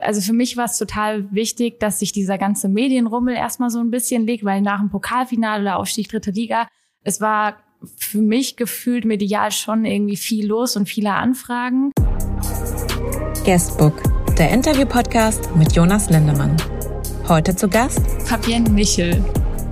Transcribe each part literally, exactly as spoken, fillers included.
Also für mich war es total wichtig, dass sich dieser ganze Medienrummel erstmal so ein bisschen legt, weil nach dem Pokalfinale oder Aufstieg dritte Liga, es war für mich gefühlt medial schon irgendwie viel los und viele Anfragen. Guestbook, der Interview-Podcast mit Jonas Lindemann. Heute zu Gast Fabienne Michel.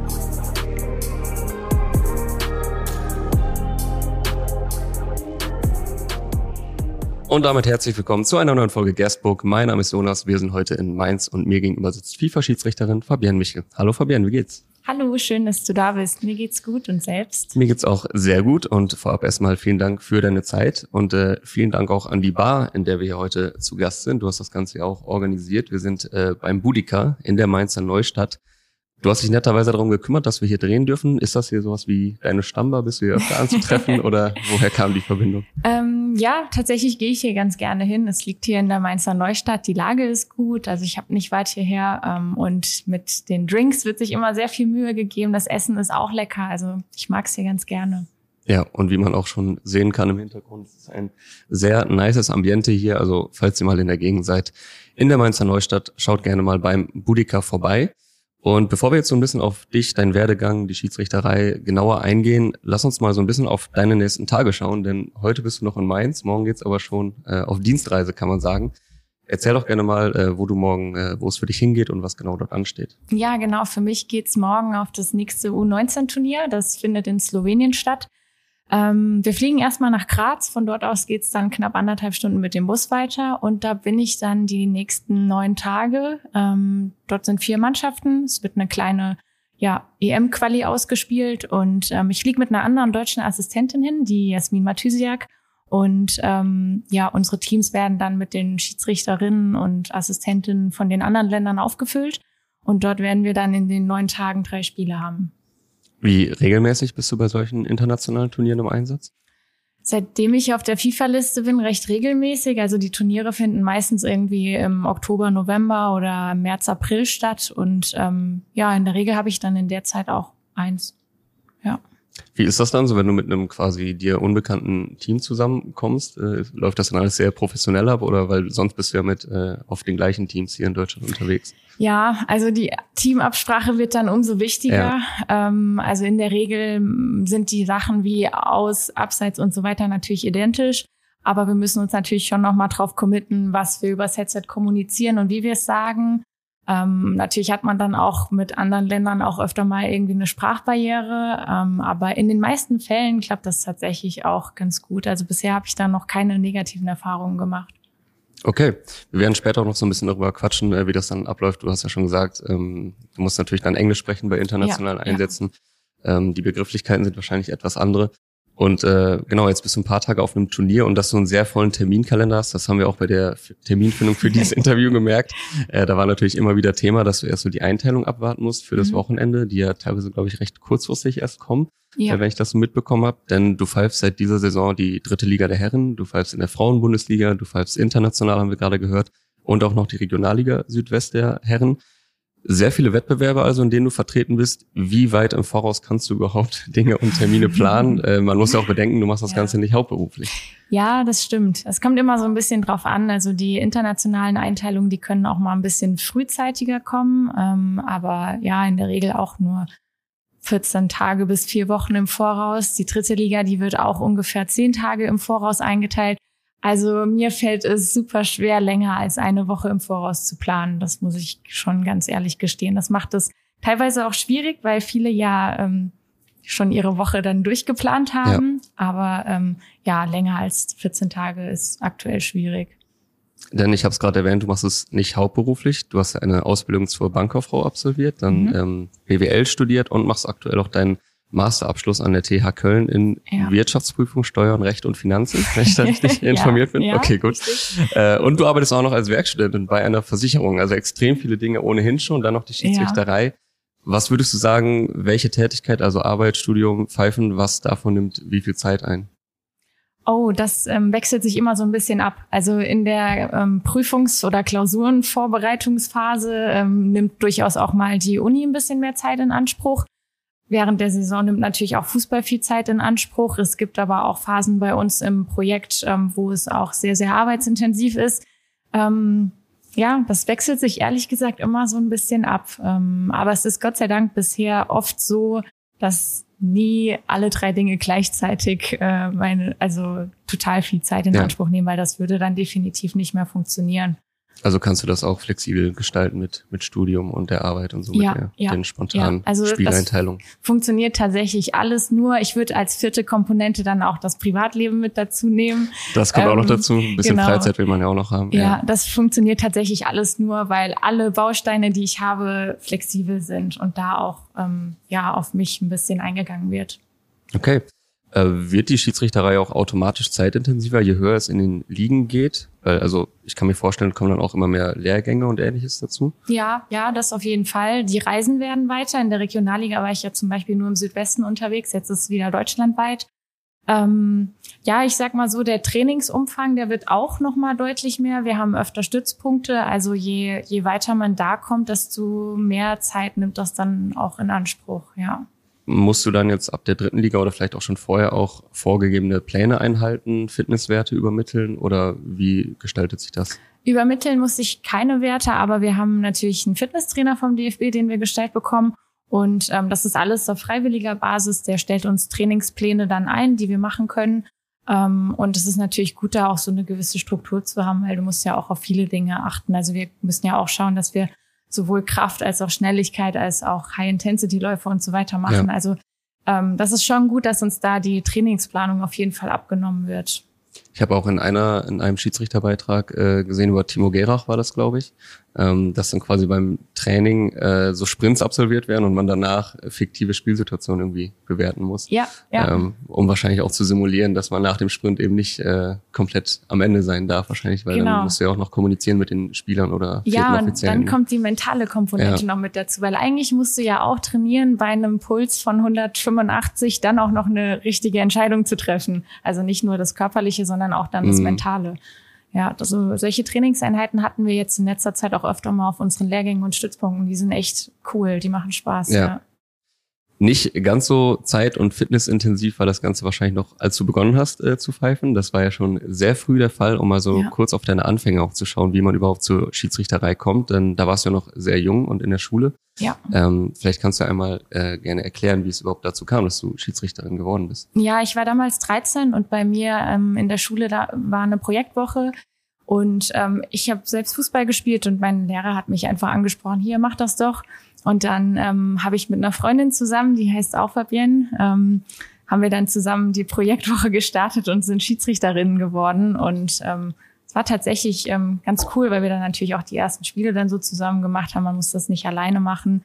Und damit herzlich willkommen zu einer neuen Folge Guestbook. Mein Name ist Jonas, wir sind heute in Mainz und mir gegenüber sitzt FIFA-Schiedsrichterin Fabienne Michel. Hallo Fabienne, wie geht's? Hallo, schön, dass du da bist. Mir geht's gut und selbst? Mir geht's auch sehr gut und vorab erstmal vielen Dank für deine Zeit und äh, vielen Dank auch an die Bar, in der wir hier heute zu Gast sind. Du hast das Ganze ja auch organisiert. Wir sind äh, beim Boudica in der Mainzer Neustadt. Du hast dich netterweise darum gekümmert, dass wir hier drehen dürfen. Ist das hier sowas wie deine Stammbar? Bist du hier öfter anzutreffen oder woher kam die Verbindung? Ähm, ja, tatsächlich gehe ich hier ganz gerne hin. Es liegt hier in der Mainzer Neustadt. Die Lage ist gut. Also ich habe nicht weit hierher. Ähm, und mit den Drinks wird sich immer sehr viel Mühe gegeben. Das Essen ist auch lecker. Also ich mag es hier ganz gerne. Ja, und wie man auch schon sehen kann im Hintergrund, es ist ein sehr nices Ambiente hier. Also falls ihr mal in der Gegend seid, in der Mainzer Neustadt, schaut gerne mal beim Boudica vorbei. Und bevor wir jetzt so ein bisschen auf dich, deinen Werdegang, die Schiedsrichterei genauer eingehen, lass uns mal so ein bisschen auf deine nächsten Tage schauen, denn heute bist du noch in Mainz, morgen geht's aber schon äh, auf Dienstreise, kann man sagen. Erzähl doch gerne mal, äh, wo du morgen, äh, wo es für dich hingeht und was genau dort ansteht. Ja, genau, für mich geht's morgen auf das nächste U neunzehn Turnier, das findet in Slowenien statt. Ähm, wir fliegen erstmal nach Graz, von dort aus geht's dann knapp anderthalb Stunden mit dem Bus weiter und da bin ich dann die nächsten neun Tage. Ähm, dort sind vier Mannschaften, es wird eine kleine ja, E M-Quali ausgespielt und ähm, ich fliege mit einer anderen deutschen Assistentin hin, die Jasmin Matysiak, und ähm, ja, unsere Teams werden dann mit den Schiedsrichterinnen und Assistentinnen von den anderen Ländern aufgefüllt und dort werden wir dann in den neun Tagen drei Spiele haben. Wie regelmäßig bist du bei solchen internationalen Turnieren im Einsatz? Seitdem ich auf der FIFA-Liste bin, recht regelmäßig. Also die Turniere finden meistens irgendwie im Oktober, November oder März, April statt. Und ähm, ja, in der Regel habe ich dann in der Zeit auch eins. Ja. Wie ist das dann so, wenn du mit einem quasi dir unbekannten Team zusammenkommst? Äh, läuft das dann alles sehr professionell ab oder weil sonst bist du ja mit äh, auf den gleichen Teams hier in Deutschland unterwegs? Ja, also die Teamabsprache wird dann umso wichtiger. Ja. Ähm, also in der Regel sind die Sachen wie Aus-, Abseits und so weiter natürlich identisch. Aber wir müssen uns natürlich schon nochmal drauf committen, was wir übers Headset kommunizieren und wie wir es sagen. Ähm, natürlich hat man dann auch mit anderen Ländern auch öfter mal irgendwie eine Sprachbarriere. Ähm, aber in den meisten Fällen klappt das tatsächlich auch ganz gut. Also bisher habe ich da noch keine negativen Erfahrungen gemacht. Okay, wir werden später auch noch so ein bisschen darüber quatschen, wie das dann abläuft. Du hast ja schon gesagt, ähm, du musst natürlich dann Englisch sprechen bei internationalen ja, Einsätzen. Ja. Ähm, die Begrifflichkeiten sind wahrscheinlich etwas andere. Und äh, genau, jetzt bist du ein paar Tage auf einem Turnier und dass du einen sehr vollen Terminkalender hast, das haben wir auch bei der Terminfindung für dieses Interview gemerkt. Äh, da war natürlich immer wieder Thema, dass du erst so die Einteilung abwarten musst für das mhm. Wochenende, die ja teilweise, glaube ich, recht kurzfristig erst kommen, ja. äh, wenn ich das so mitbekommen habe. Denn du pfeifst seit dieser Saison die dritte Liga der Herren, du pfeifst in der Frauenbundesliga, du pfeifst international, haben wir gerade gehört, und auch noch die Regionalliga Südwest der Herren. Sehr viele Wettbewerbe also, in denen du vertreten bist. Wie weit im Voraus kannst du überhaupt Dinge und Termine planen? äh, man muss ja auch bedenken, du machst das ja. Ganze nicht hauptberuflich. Ja, das stimmt. Es kommt immer so ein bisschen drauf an. Also die internationalen Einteilungen, die können auch mal ein bisschen frühzeitiger kommen. Ähm, aber ja, in der Regel auch nur vierzehn Tage bis vier Wochen im Voraus. Die dritte Liga, die wird auch ungefähr zehn Tage im Voraus eingeteilt. Also mir fällt es super schwer, länger als eine Woche im Voraus zu planen. Das muss ich schon ganz ehrlich gestehen. Das macht es teilweise auch schwierig, weil viele ja ähm, schon ihre Woche dann durchgeplant haben. Ja. Aber ähm, ja, länger als vierzehn Tage ist aktuell schwierig. Denn ich habe es gerade erwähnt, du machst es nicht hauptberuflich. Du hast eine Ausbildung zur Bankkauffrau absolviert, dann mhm. ähm, B W L studiert und machst aktuell auch deinen Masterabschluss an der T H Köln in ja. Wirtschaftsprüfung, Steuern, Recht und Finanzen, wenn ich da richtig ja, informiert bin. Ja, okay, gut. Äh, und du arbeitest auch noch als Werkstudentin bei einer Versicherung, also extrem viele Dinge ohnehin schon, dann noch die Schiedsrichterei. Ja. Was würdest du sagen, welche Tätigkeit, also Arbeit, Studium, Pfeifen, was davon nimmt wie viel Zeit ein? Oh, das ähm, wechselt sich immer so ein bisschen ab. Also in der ähm, Prüfungs- oder Klausurenvorbereitungsphase ähm, nimmt durchaus auch mal die Uni ein bisschen mehr Zeit in Anspruch. Während der Saison nimmt natürlich auch Fußball viel Zeit in Anspruch. Es gibt aber auch Phasen bei uns im Projekt, ähm, wo es auch sehr, sehr arbeitsintensiv ist. Ähm, Ja, das wechselt sich ehrlich gesagt immer so ein bisschen ab. Ähm, aber es ist Gott sei Dank bisher oft so, dass nie alle drei Dinge gleichzeitig äh, meine, also total viel Zeit in ja. Anspruch nehmen, weil das würde dann definitiv nicht mehr funktionieren. Also kannst du das auch flexibel gestalten mit mit Studium und der Arbeit und so ja, mit der, ja, den spontanen ja. Also Spieleinteilungen? Funktioniert tatsächlich alles nur. Ich würde als vierte Komponente dann auch das Privatleben mit dazu nehmen. Das kommt ähm, auch noch dazu. Ein bisschen genau. Freizeit will man ja auch noch haben. Ja, ja, das funktioniert tatsächlich alles nur, weil alle Bausteine, die ich habe, flexibel sind und da auch ähm, ja auf mich ein bisschen eingegangen wird. Okay. Äh, wird die Schiedsrichterei auch automatisch zeitintensiver, je höher es in den Ligen geht? Weil, also ich kann mir vorstellen, kommen dann auch immer mehr Lehrgänge und Ähnliches dazu. Ja, ja, das auf jeden Fall. Die Reisen werden weiter. In der Regionalliga war ich ja zum Beispiel nur im Südwesten unterwegs. Jetzt ist es wieder deutschlandweit. Ähm, ja, ich sag mal so, der Trainingsumfang, der wird auch nochmal deutlich mehr. Wir haben öfter Stützpunkte. Also je, je weiter man da kommt, desto mehr Zeit nimmt das dann auch in Anspruch, ja. Musst du dann jetzt ab der dritten Liga oder vielleicht auch schon vorher auch vorgegebene Pläne einhalten, Fitnesswerte übermitteln oder wie gestaltet sich das? Übermitteln muss ich keine Werte, aber wir haben natürlich einen Fitnesstrainer vom D F B, den wir gestellt bekommen. Und ähm, das ist alles auf freiwilliger Basis. Der stellt uns Trainingspläne dann ein, die wir machen können. Ähm, und es ist natürlich gut, da auch so eine gewisse Struktur zu haben, weil du musst ja auch auf viele Dinge achten. Also wir müssen ja auch schauen, dass wir sowohl Kraft als auch Schnelligkeit als auch High-Intensity-Läufe und so weiter machen. Ja. Also ähm, das ist schon gut, dass uns da die Trainingsplanung auf jeden Fall abgenommen wird. Ich habe auch in einer in einem Schiedsrichterbeitrag äh, gesehen, über Timo Gerach war das, glaube ich, ähm, dass dann quasi beim Training äh, so Sprints absolviert werden und man danach fiktive Spielsituationen irgendwie bewerten muss. Ja, ja. Ähm, um wahrscheinlich auch zu simulieren, dass man nach dem Sprint eben nicht äh, komplett am Ende sein darf wahrscheinlich, weil genau. Dann musst du ja auch noch kommunizieren mit den Spielern oder ja, und dann kommt die mentale Komponente ja. noch mit dazu, weil eigentlich musst du ja auch trainieren, bei einem Puls von hundertfünfundachtzig dann auch noch eine richtige Entscheidung zu treffen. Also nicht nur das Körperliche, sondern auch dann das mhm. Mentale. Ja, also solche Trainingseinheiten hatten wir jetzt in letzter Zeit auch öfter mal auf unseren Lehrgängen und Stützpunkten. Die sind echt cool, die machen Spaß. Ja. ja. Nicht ganz so zeit- und fitnessintensiv war das Ganze wahrscheinlich noch, als du begonnen hast äh, zu pfeifen. Das war ja schon sehr früh der Fall, um mal so ja. kurz auf deine Anfänge auch zu schauen, wie man überhaupt zur Schiedsrichterei kommt. Denn da warst du ja noch sehr jung und in der Schule. Ja. Ähm, vielleicht kannst du einmal äh, gerne erklären, wie es überhaupt dazu kam, dass du Schiedsrichterin geworden bist. Ja, ich war damals dreizehn und bei mir ähm, in der Schule da war eine Projektwoche. Und ähm, ich habe selbst Fußball gespielt und mein Lehrer hat mich einfach angesprochen, hier, mach das doch. Und dann ähm, habe ich mit einer Freundin zusammen, die heißt auch Fabienne, ähm, haben wir dann zusammen die Projektwoche gestartet und sind Schiedsrichterinnen geworden. Und ähm, es war tatsächlich ähm, ganz cool, weil wir dann natürlich auch die ersten Spiele dann so zusammen gemacht haben. Man muss das nicht alleine machen.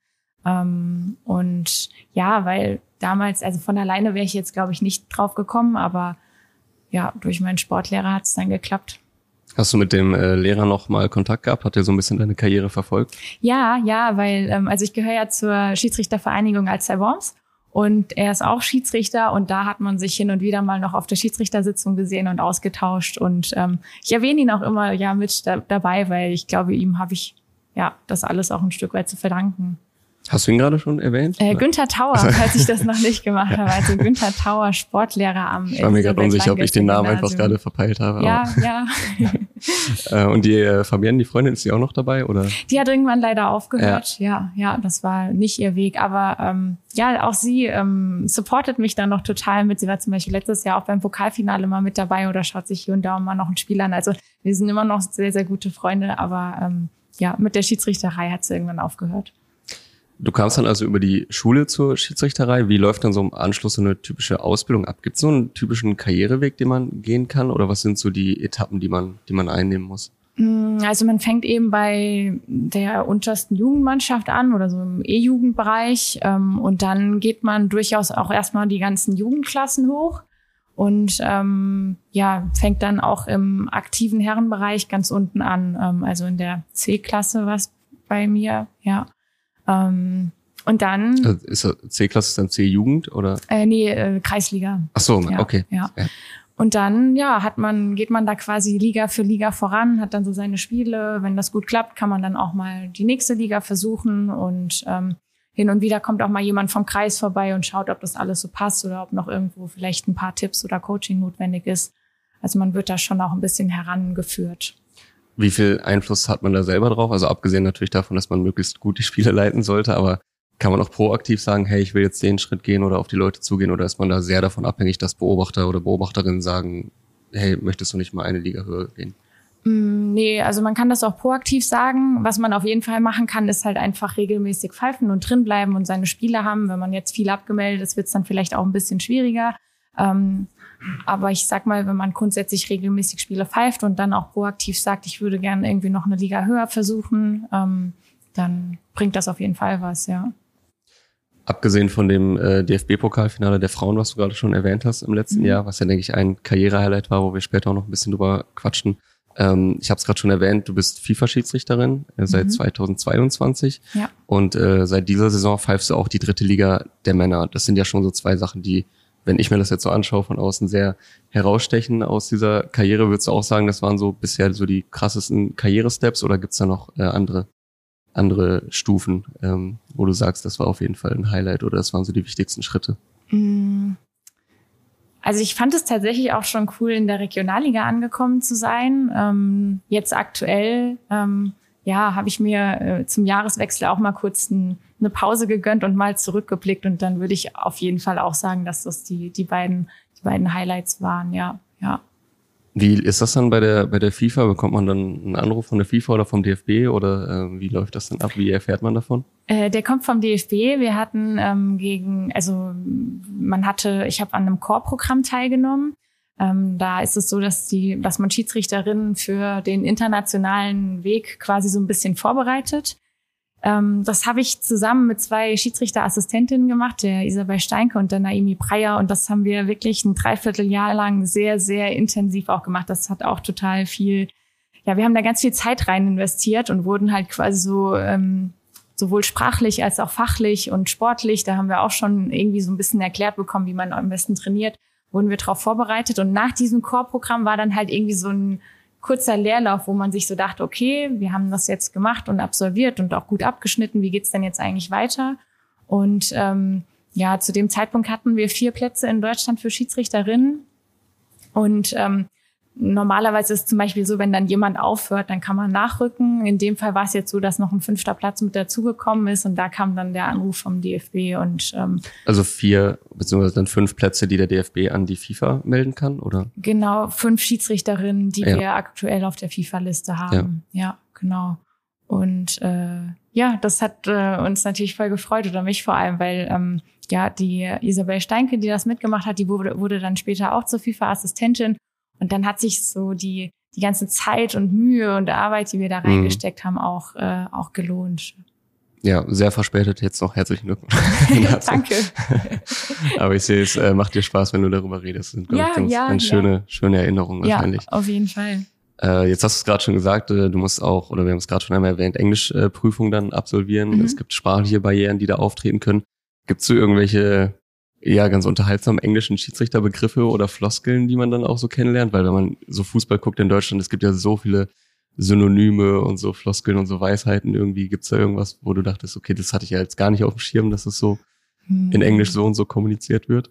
Ähm, und ja, weil damals, also von alleine wäre ich jetzt, glaube ich, nicht drauf gekommen. Aber ja, durch meinen Sportlehrer hat es dann geklappt. Hast du mit dem äh, Lehrer noch mal Kontakt gehabt? Hat er so ein bisschen deine Karriere verfolgt? Ja, ja, weil ähm, also ich gehöre ja zur Schiedsrichtervereinigung Alzey-Worms und er ist auch Schiedsrichter und da hat man sich hin und wieder mal noch auf der Schiedsrichtersitzung gesehen und ausgetauscht und ähm, ich erwähne ihn auch immer ja mit da, dabei, weil ich glaube, ihm habe ich ja das alles auch ein Stück weit zu verdanken. Hast du ihn gerade schon erwähnt? Äh, Günther Tauer, falls ich das noch nicht gemacht habe. Also Günther Tauer, Sportlehrer am Ich war mir gerade unsicher, ob ich den Namen einfach gerade verpeilt habe. Ja, ja. äh, und die äh, Fabienne, die Freundin, ist die auch noch dabei, oder? Die hat irgendwann leider aufgehört. Ja, ja, ja, das war nicht ihr Weg. Aber ähm, ja, auch sie ähm, supportet mich dann noch total mit. Sie war zum Beispiel letztes Jahr auch beim Pokalfinale mal mit dabei oder schaut sich hier und da mal noch ein Spiel an. Also wir sind immer noch sehr, sehr gute Freunde. Aber ähm, ja, mit der Schiedsrichterei hat sie irgendwann aufgehört. Du kamst dann also über die Schule zur Schiedsrichterei. Wie läuft dann so im Anschluss so eine typische Ausbildung ab? Gibt es so einen typischen Karriereweg, den man gehen kann? Oder was sind so die Etappen, die man, die man einnehmen muss? Also man fängt eben bei der untersten Jugendmannschaft an oder so im E-Jugendbereich. Und dann geht man durchaus auch erstmal die ganzen Jugendklassen hoch. Und ähm, ja, fängt dann auch im aktiven Herrenbereich ganz unten an. Ähm, also in der C-Klasse war es bei mir, ja. Ähm, und dann... Also ist C-Klasse dann C-Jugend oder? Äh, nee, äh, Kreisliga. Ach so, ja, okay. Ja. ja. Und dann, ja, hat man, geht man da quasi Liga für Liga voran, hat dann so seine Spiele. Wenn das gut klappt, kann man dann auch mal die nächste Liga versuchen. Und ähm, hin und wieder kommt auch mal jemand vom Kreis vorbei und schaut, ob das alles so passt oder ob noch irgendwo vielleicht ein paar Tipps oder Coaching notwendig ist. Also man wird da schon auch ein bisschen herangeführt. Wie viel Einfluss hat man da selber drauf? Also abgesehen natürlich davon, dass man möglichst gut die Spiele leiten sollte, aber kann man auch proaktiv sagen, hey, ich will jetzt den Schritt gehen oder auf die Leute zugehen, oder ist man da sehr davon abhängig, dass Beobachter oder Beobachterinnen sagen, hey, möchtest du nicht mal eine Liga höher gehen? Nee, also man kann das auch proaktiv sagen. Was man auf jeden Fall machen kann, ist halt einfach regelmäßig pfeifen und drinbleiben und seine Spiele haben. Wenn man jetzt viel abgemeldet ist, wird es dann vielleicht auch ein bisschen schwieriger. Ähm, aber ich sag mal, wenn man grundsätzlich regelmäßig Spiele pfeift und dann auch proaktiv sagt, ich würde gerne irgendwie noch eine Liga höher versuchen, ähm, dann bringt das auf jeden Fall was, ja. Abgesehen von dem äh, D F B-Pokalfinale der Frauen, was du gerade schon erwähnt hast im letzten mhm. Jahr, was ja, denke ich, ein Karriere-Highlight war, wo wir später auch noch ein bisschen drüber quatschen. Ähm, ich habe es gerade schon erwähnt, du bist FIFA-Schiedsrichterin äh, seit mhm. zweitausendzweiundzwanzig ja. und äh, seit dieser Saison pfeifst du auch die dritte Liga der Männer. Das sind ja schon so zwei Sachen, die, wenn ich mir das jetzt so anschaue, von außen sehr herausstechen aus dieser Karriere. Würdest du auch sagen, das waren so bisher so die krassesten Karrieresteps, oder gibt's da noch äh, andere andere Stufen, ähm, wo du sagst, das war auf jeden Fall ein Highlight oder das waren so die wichtigsten Schritte? Also ich fand es tatsächlich auch schon cool, in der Regionalliga angekommen zu sein. Ähm, jetzt aktuell, ähm, ja, habe ich mir äh, zum Jahreswechsel auch mal kurz ein, eine Pause gegönnt und mal zurückgeblickt, und dann würde ich auf jeden Fall auch sagen, dass das die die beiden die beiden Highlights waren, ja, ja. Wie ist das dann bei der bei der FIFA? Bekommt man dann einen Anruf von der FIFA oder vom D F B, oder äh, wie läuft das dann ab? Wie erfährt man davon? Äh, der kommt vom D F B. Wir hatten ähm, gegen, also man hatte, ich habe an einem Core-Programm teilgenommen. Ähm, da ist es so, dass die, dass man Schiedsrichterinnen für den internationalen Weg quasi so ein bisschen vorbereitet. Ähm, das habe ich zusammen mit zwei Schiedsrichterassistentinnen gemacht, der Isabel Steinke und der Naimi Breyer. Und das haben wir wirklich ein Dreivierteljahr lang sehr, sehr intensiv auch gemacht. Das hat auch total viel, ja, wir haben da ganz viel Zeit rein investiert und wurden halt quasi so, ähm, sowohl sprachlich als auch fachlich und sportlich, da haben wir auch schon irgendwie so ein bisschen erklärt bekommen, wie man am besten trainiert, wurden wir darauf vorbereitet. Und nach diesem Core-Programm war dann halt irgendwie so ein kurzer Leerlauf, wo man sich so dachte, okay, wir haben das jetzt gemacht und absolviert und auch gut abgeschnitten, wie geht's denn jetzt eigentlich weiter? Und ähm, ja, zu dem Zeitpunkt hatten wir vier Plätze in Deutschland für Schiedsrichterinnen. Und ähm, normalerweise ist es zum Beispiel so, wenn dann jemand aufhört, dann kann man nachrücken. In dem Fall war es jetzt so, dass noch ein fünfter Platz mit dazugekommen ist, und da kam dann der Anruf vom D F B. Und ähm, also vier beziehungsweise dann fünf Plätze, die der D F B an die FIFA melden kann, oder? Genau, fünf Schiedsrichterinnen, die ja. wir aktuell auf der FIFA-Liste haben. Ja, ja genau. Und äh, ja, das hat äh, uns natürlich voll gefreut, oder mich vor allem, weil ähm, ja die Isabel Steinke, die das mitgemacht hat, die wurde, wurde dann später auch zur FIFA-Assistentin. Und dann hat sich so die die ganze Zeit und Mühe und Arbeit, die wir da reingesteckt mhm. haben, auch äh, auch gelohnt. Ja, sehr verspätet jetzt noch. Herzlichen Glückwunsch. Danke. Aber ich sehe, es äh, macht dir Spaß, wenn du darüber redest. Das sind, glaube ja, ich, ganz, ja, ganz ja. schöne, schöne Erinnerungen wahrscheinlich. Ja, auf jeden Fall. Äh, jetzt hast du es gerade schon gesagt, äh, du musst auch, oder wir haben es gerade schon einmal erwähnt, Englischprüfung äh, dann absolvieren. Mhm. Es gibt sprachliche Barrieren, die da auftreten können. Gibt es so irgendwelche ja ganz unterhaltsamen englischen Schiedsrichterbegriffe oder Floskeln, die man dann auch so kennenlernt? Weil wenn man so Fußball guckt in Deutschland, es gibt ja so viele Synonyme und so Floskeln und so Weisheiten irgendwie. Gibt's da irgendwas, wo du dachtest, okay, das hatte ich ja jetzt gar nicht auf dem Schirm, dass es so hm. in Englisch so und so kommuniziert wird?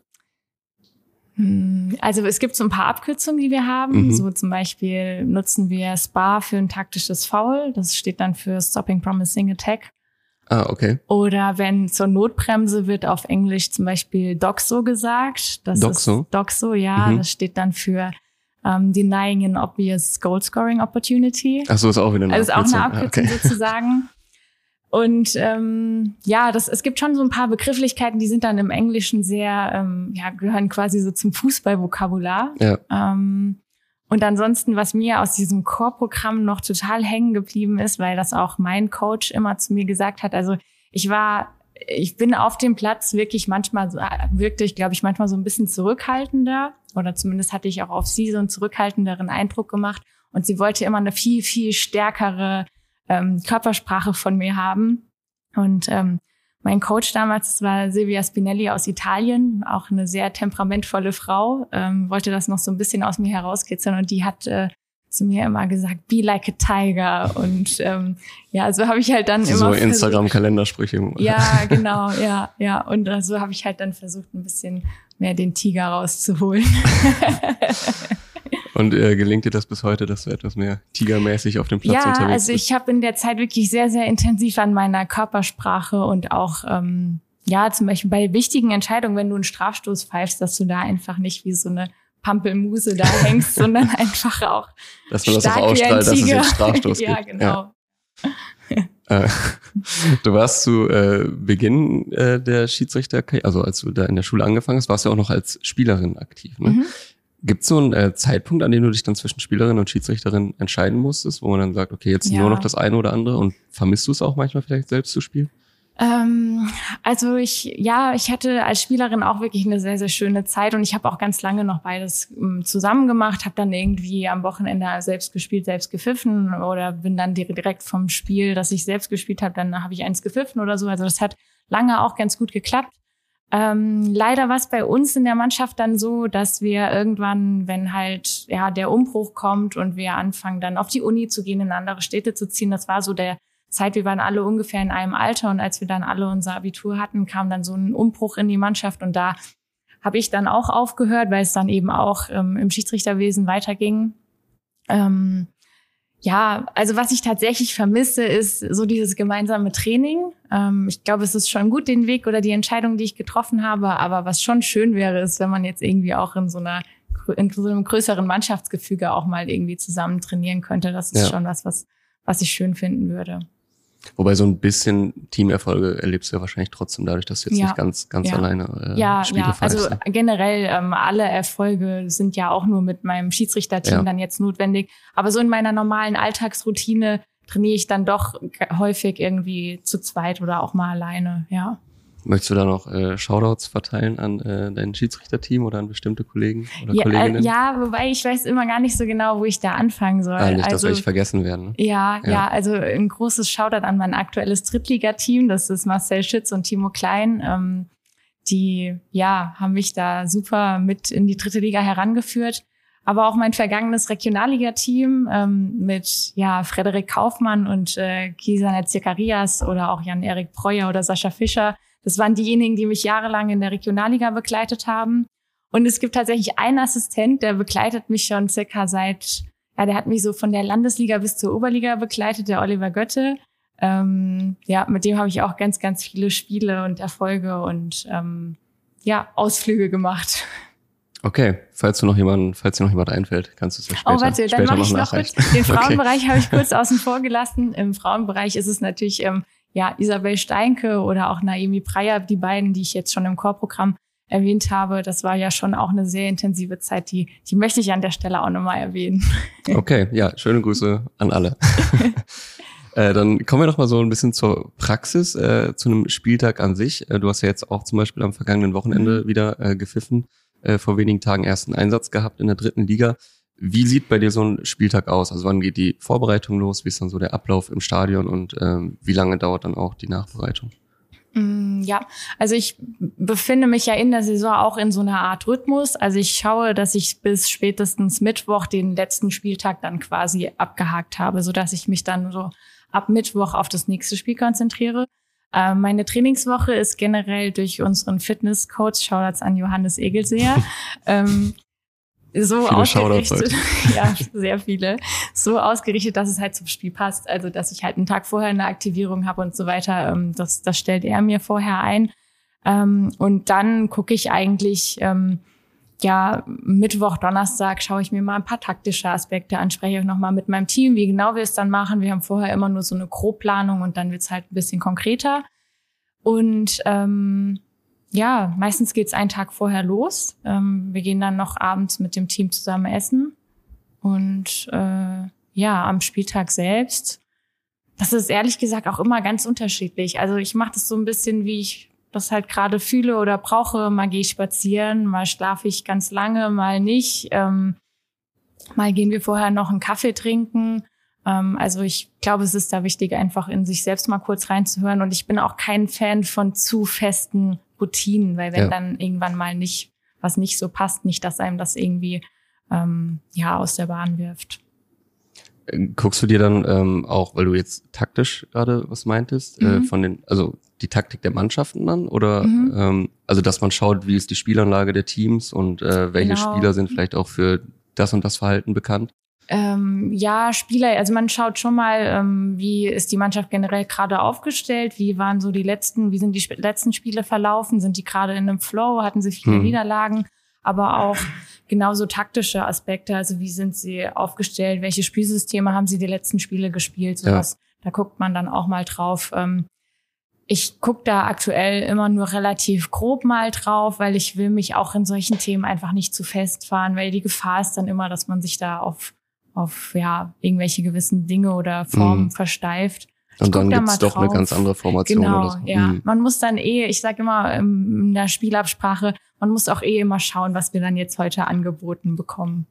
Also es gibt so ein paar Abkürzungen, die wir haben. Mhm. So zum Beispiel nutzen wir S P A für ein taktisches Foul. Das steht dann für Stopping Promising Attack. Ah, okay. Oder wenn zur Notbremse wird auf Englisch zum Beispiel Doxo gesagt. Das Doxo? Ist Doxo, ja. Mhm. Das steht dann für um, Denying an Obvious Goal-Scoring Opportunity. Ach so, ist auch wieder eine also Abkürzung. Also ist auch eine Abkürzung, okay. sozusagen. Und ähm, ja, das, es gibt schon so ein paar Begrifflichkeiten, die sind dann im Englischen sehr, ähm, ja, gehören quasi so zum Fußballvokabular. Ja. Ähm, und ansonsten, was mir aus diesem Core-Programm noch total hängen geblieben ist, weil das auch mein Coach immer zu mir gesagt hat, also ich war, ich bin auf dem Platz wirklich manchmal, so, wirkte ich, glaube ich, manchmal so ein bisschen zurückhaltender, oder zumindest hatte ich auch auf sie so einen zurückhaltenderen Eindruck gemacht, und sie wollte immer eine viel, viel stärkere ähm, Körpersprache von mir haben. Und ähm, mein Coach damals, das war Silvia Spinelli aus Italien, auch eine sehr temperamentvolle Frau, ähm, wollte das noch so ein bisschen aus mir herauskitzeln, und die hat äh, zu mir immer gesagt, be like a tiger. Und ähm, ja, so habe ich halt dann so immer so Instagram-Kalendersprüche. Ja, genau, ja, ja. Und äh, so habe ich halt dann versucht, ein bisschen mehr den Tiger rauszuholen. Und äh, gelingt dir das bis heute, dass du etwas mehr tigermäßig auf dem Platz ja, unterwegs bist? Ja, also ich habe in der Zeit wirklich sehr, sehr intensiv an meiner Körpersprache und auch, ähm, ja, zum Beispiel bei wichtigen Entscheidungen, wenn du einen Strafstoß pfeifst, dass du da einfach nicht wie so eine Pampelmuse da hängst, sondern einfach auch dass man das auch ausstrahlt, dass es einen Strafstoß ja, gibt. Genau. Ja, genau. Du warst zu äh, Beginn äh, der Schiedsrichter, also als du da in der Schule angefangen hast, warst du auch noch als Spielerin aktiv. Ne? Mhm. Gibt es so einen äh, Zeitpunkt, an dem du dich dann zwischen Spielerin und Schiedsrichterin entscheiden musstest, wo man dann sagt, okay, jetzt ja. nur noch das eine oder andere, und vermisst du es auch manchmal vielleicht selbst zu spielen? Ähm, also ich, ja, ich hatte als Spielerin auch wirklich eine sehr, sehr schöne Zeit, und ich habe auch ganz lange noch beides ähm, zusammen gemacht, habe dann irgendwie am Wochenende selbst gespielt, selbst gepfiffen, oder bin dann direkt vom Spiel, das ich selbst gespielt habe, dann habe ich eins gepfiffen oder so. Also das hat lange auch ganz gut geklappt. Ähm, leider war es bei uns in der Mannschaft dann so, dass wir irgendwann, wenn halt ja der Umbruch kommt und wir anfangen dann auf die Uni zu gehen, in andere Städte zu ziehen, das war so der Zeit, wir waren alle ungefähr in einem Alter, und als wir dann alle unser Abitur hatten, kam dann so ein Umbruch in die Mannschaft, und da habe ich dann auch aufgehört, weil es dann eben auch ähm, im Schiedsrichterwesen weiterging. Ähm, ja, also was ich tatsächlich vermisse, ist so dieses gemeinsame Training. Ähm, ich glaube, es ist schon gut, den Weg oder die Entscheidung, die ich getroffen habe, aber was schon schön wäre, ist, wenn man jetzt irgendwie auch in so einer in so einem größeren Mannschaftsgefüge auch mal irgendwie zusammen trainieren könnte. Das ist ja. schon was, was was ich schön finden würde. Wobei so ein bisschen Teamerfolge erlebst du ja wahrscheinlich trotzdem dadurch, dass du jetzt ja. nicht ganz ganz ja. alleine äh, ja, Spiele ja. pfeifst. Also generell ähm, alle Erfolge sind ja auch nur mit meinem Schiedsrichterteam ja. dann jetzt notwendig. Aber so in meiner normalen Alltagsroutine trainiere ich dann doch häufig irgendwie zu zweit oder auch mal alleine, ja. Möchtest du da noch äh, Shoutouts verteilen an äh, dein Schiedsrichterteam oder an bestimmte Kollegen oder ja, Kolleginnen? Äh, ja, wobei ich weiß immer gar nicht so genau, wo ich da anfangen soll. Ah, nicht, also, dass welche vergessen werden. Ne? Ja, ja, ja, also ein großes Shoutout an mein aktuelles Drittligateam. Das ist Marcel Schütz und Timo Klein. Ähm, die, ja, haben mich da super mit in die dritte Liga herangeführt. Aber auch mein vergangenes Regionalligateam ähm, mit ja Frederik Kaufmann und äh, Kisanet Zacharias oder auch Jan-Erik Breuer oder Sascha Fischer. Das waren diejenigen, die mich jahrelang in der Regionalliga begleitet haben. Und es gibt tatsächlich einen Assistent, der begleitet mich schon circa seit, ja, der hat mich so von der Landesliga bis zur Oberliga begleitet, der Oliver Götte. Ähm, ja, mit dem habe ich auch ganz, ganz viele Spiele und Erfolge und ähm, ja, Ausflüge gemacht. Okay, falls du noch jemanden, falls dir noch jemand einfällt, kannst du es ja später, oh, warte, dann später mach ich noch noch nachreichen. kurz. Den Frauenbereich okay. habe ich kurz außen vor gelassen. Im Frauenbereich ist es natürlich ähm, ja Isabel Steinke oder auch Naomi Breyer, die beiden, die ich jetzt schon im Chorprogramm erwähnt habe. Das war ja schon auch eine sehr intensive Zeit, die die möchte ich an der Stelle auch nochmal erwähnen. Okay, ja, schöne Grüße an alle. äh, dann kommen wir noch mal so ein bisschen zur Praxis, äh, zu einem Spieltag an sich. Äh, du hast ja jetzt auch zum Beispiel am vergangenen Wochenende mhm. wieder äh, gepfiffen, äh, vor wenigen Tagen ersten Einsatz gehabt in der dritten Liga. Wie sieht bei dir so ein Spieltag aus? Also wann geht die Vorbereitung los? Wie ist dann so der Ablauf im Stadion und ähm, wie lange dauert dann auch die Nachbereitung? Ja, also ich befinde mich ja in der Saison auch in so einer Art Rhythmus. Also ich schaue, dass ich bis spätestens Mittwoch den letzten Spieltag dann quasi abgehakt habe, sodass ich mich dann so ab Mittwoch auf das nächste Spiel konzentriere. Äh, meine Trainingswoche ist generell durch unseren Fitnesscoach, Shoutouts an Johannes Egelseher, ähm, so viele ausgerichtet, ja, sehr viele, so ausgerichtet, dass es halt zum Spiel passt. Also, dass ich halt einen Tag vorher eine Aktivierung habe und so weiter. Ähm, das, das stellt er mir vorher ein. Ähm, und dann gucke ich eigentlich, ähm, ja, Mittwoch, Donnerstag schaue ich mir mal ein paar taktische Aspekte an, spreche ich nochmal mit meinem Team, wie genau wir es dann machen. Wir haben vorher immer nur so eine Grobplanung und dann wird's halt ein bisschen konkreter. Und, ähm, ja, meistens geht's einen Tag vorher los. Ähm, wir gehen dann noch abends mit dem Team zusammen essen. Und äh, ja, am Spieltag selbst, das ist ehrlich gesagt auch immer ganz unterschiedlich. Also ich mache das so ein bisschen, wie ich das halt gerade fühle oder brauche. Mal gehe ich spazieren, mal schlafe ich ganz lange, mal nicht. Ähm, mal gehen wir vorher noch einen Kaffee trinken. Ähm, also ich glaube, es ist da wichtig, einfach in sich selbst mal kurz reinzuhören. Und ich bin auch kein Fan von zu festen Routinen, weil wenn ja. dann irgendwann mal nicht, was nicht so passt, nicht, dass einem das irgendwie ähm, ja aus der Bahn wirft. Guckst du dir dann ähm, auch, weil du jetzt taktisch gerade was meintest, mhm. äh, von den, also die Taktik der Mannschaften an oder mhm. ähm, also dass man schaut, wie ist die Spielanlage der Teams und äh, welche genau. Spieler sind vielleicht auch für das und das Verhalten bekannt? Ähm, ja, Spieler, also man schaut schon mal, ähm, wie ist die Mannschaft generell gerade aufgestellt, wie waren so die letzten, wie sind die sp- letzten Spiele verlaufen, sind die gerade in einem Flow, hatten sie viele hm. Niederlagen, aber auch genauso taktische Aspekte, also wie sind sie aufgestellt, welche Spielsysteme haben sie die letzten Spiele gespielt, sowas, ja. Da guckt man dann auch mal drauf. Ähm, ich gucke da aktuell immer nur relativ grob mal drauf, weil ich will mich auch in solchen Themen einfach nicht zu festfahren, weil die Gefahr ist dann immer, dass man sich da auf auf ja irgendwelche gewissen Dinge oder Formen mm. versteift. Ich und dann da gibt's doch drauf. Eine ganz andere Formation genau, oder so. Ja, mm. man muss dann eh, ich sage immer in der Spielabsprache, man muss auch eh immer schauen, was wir dann jetzt heute angeboten bekommen.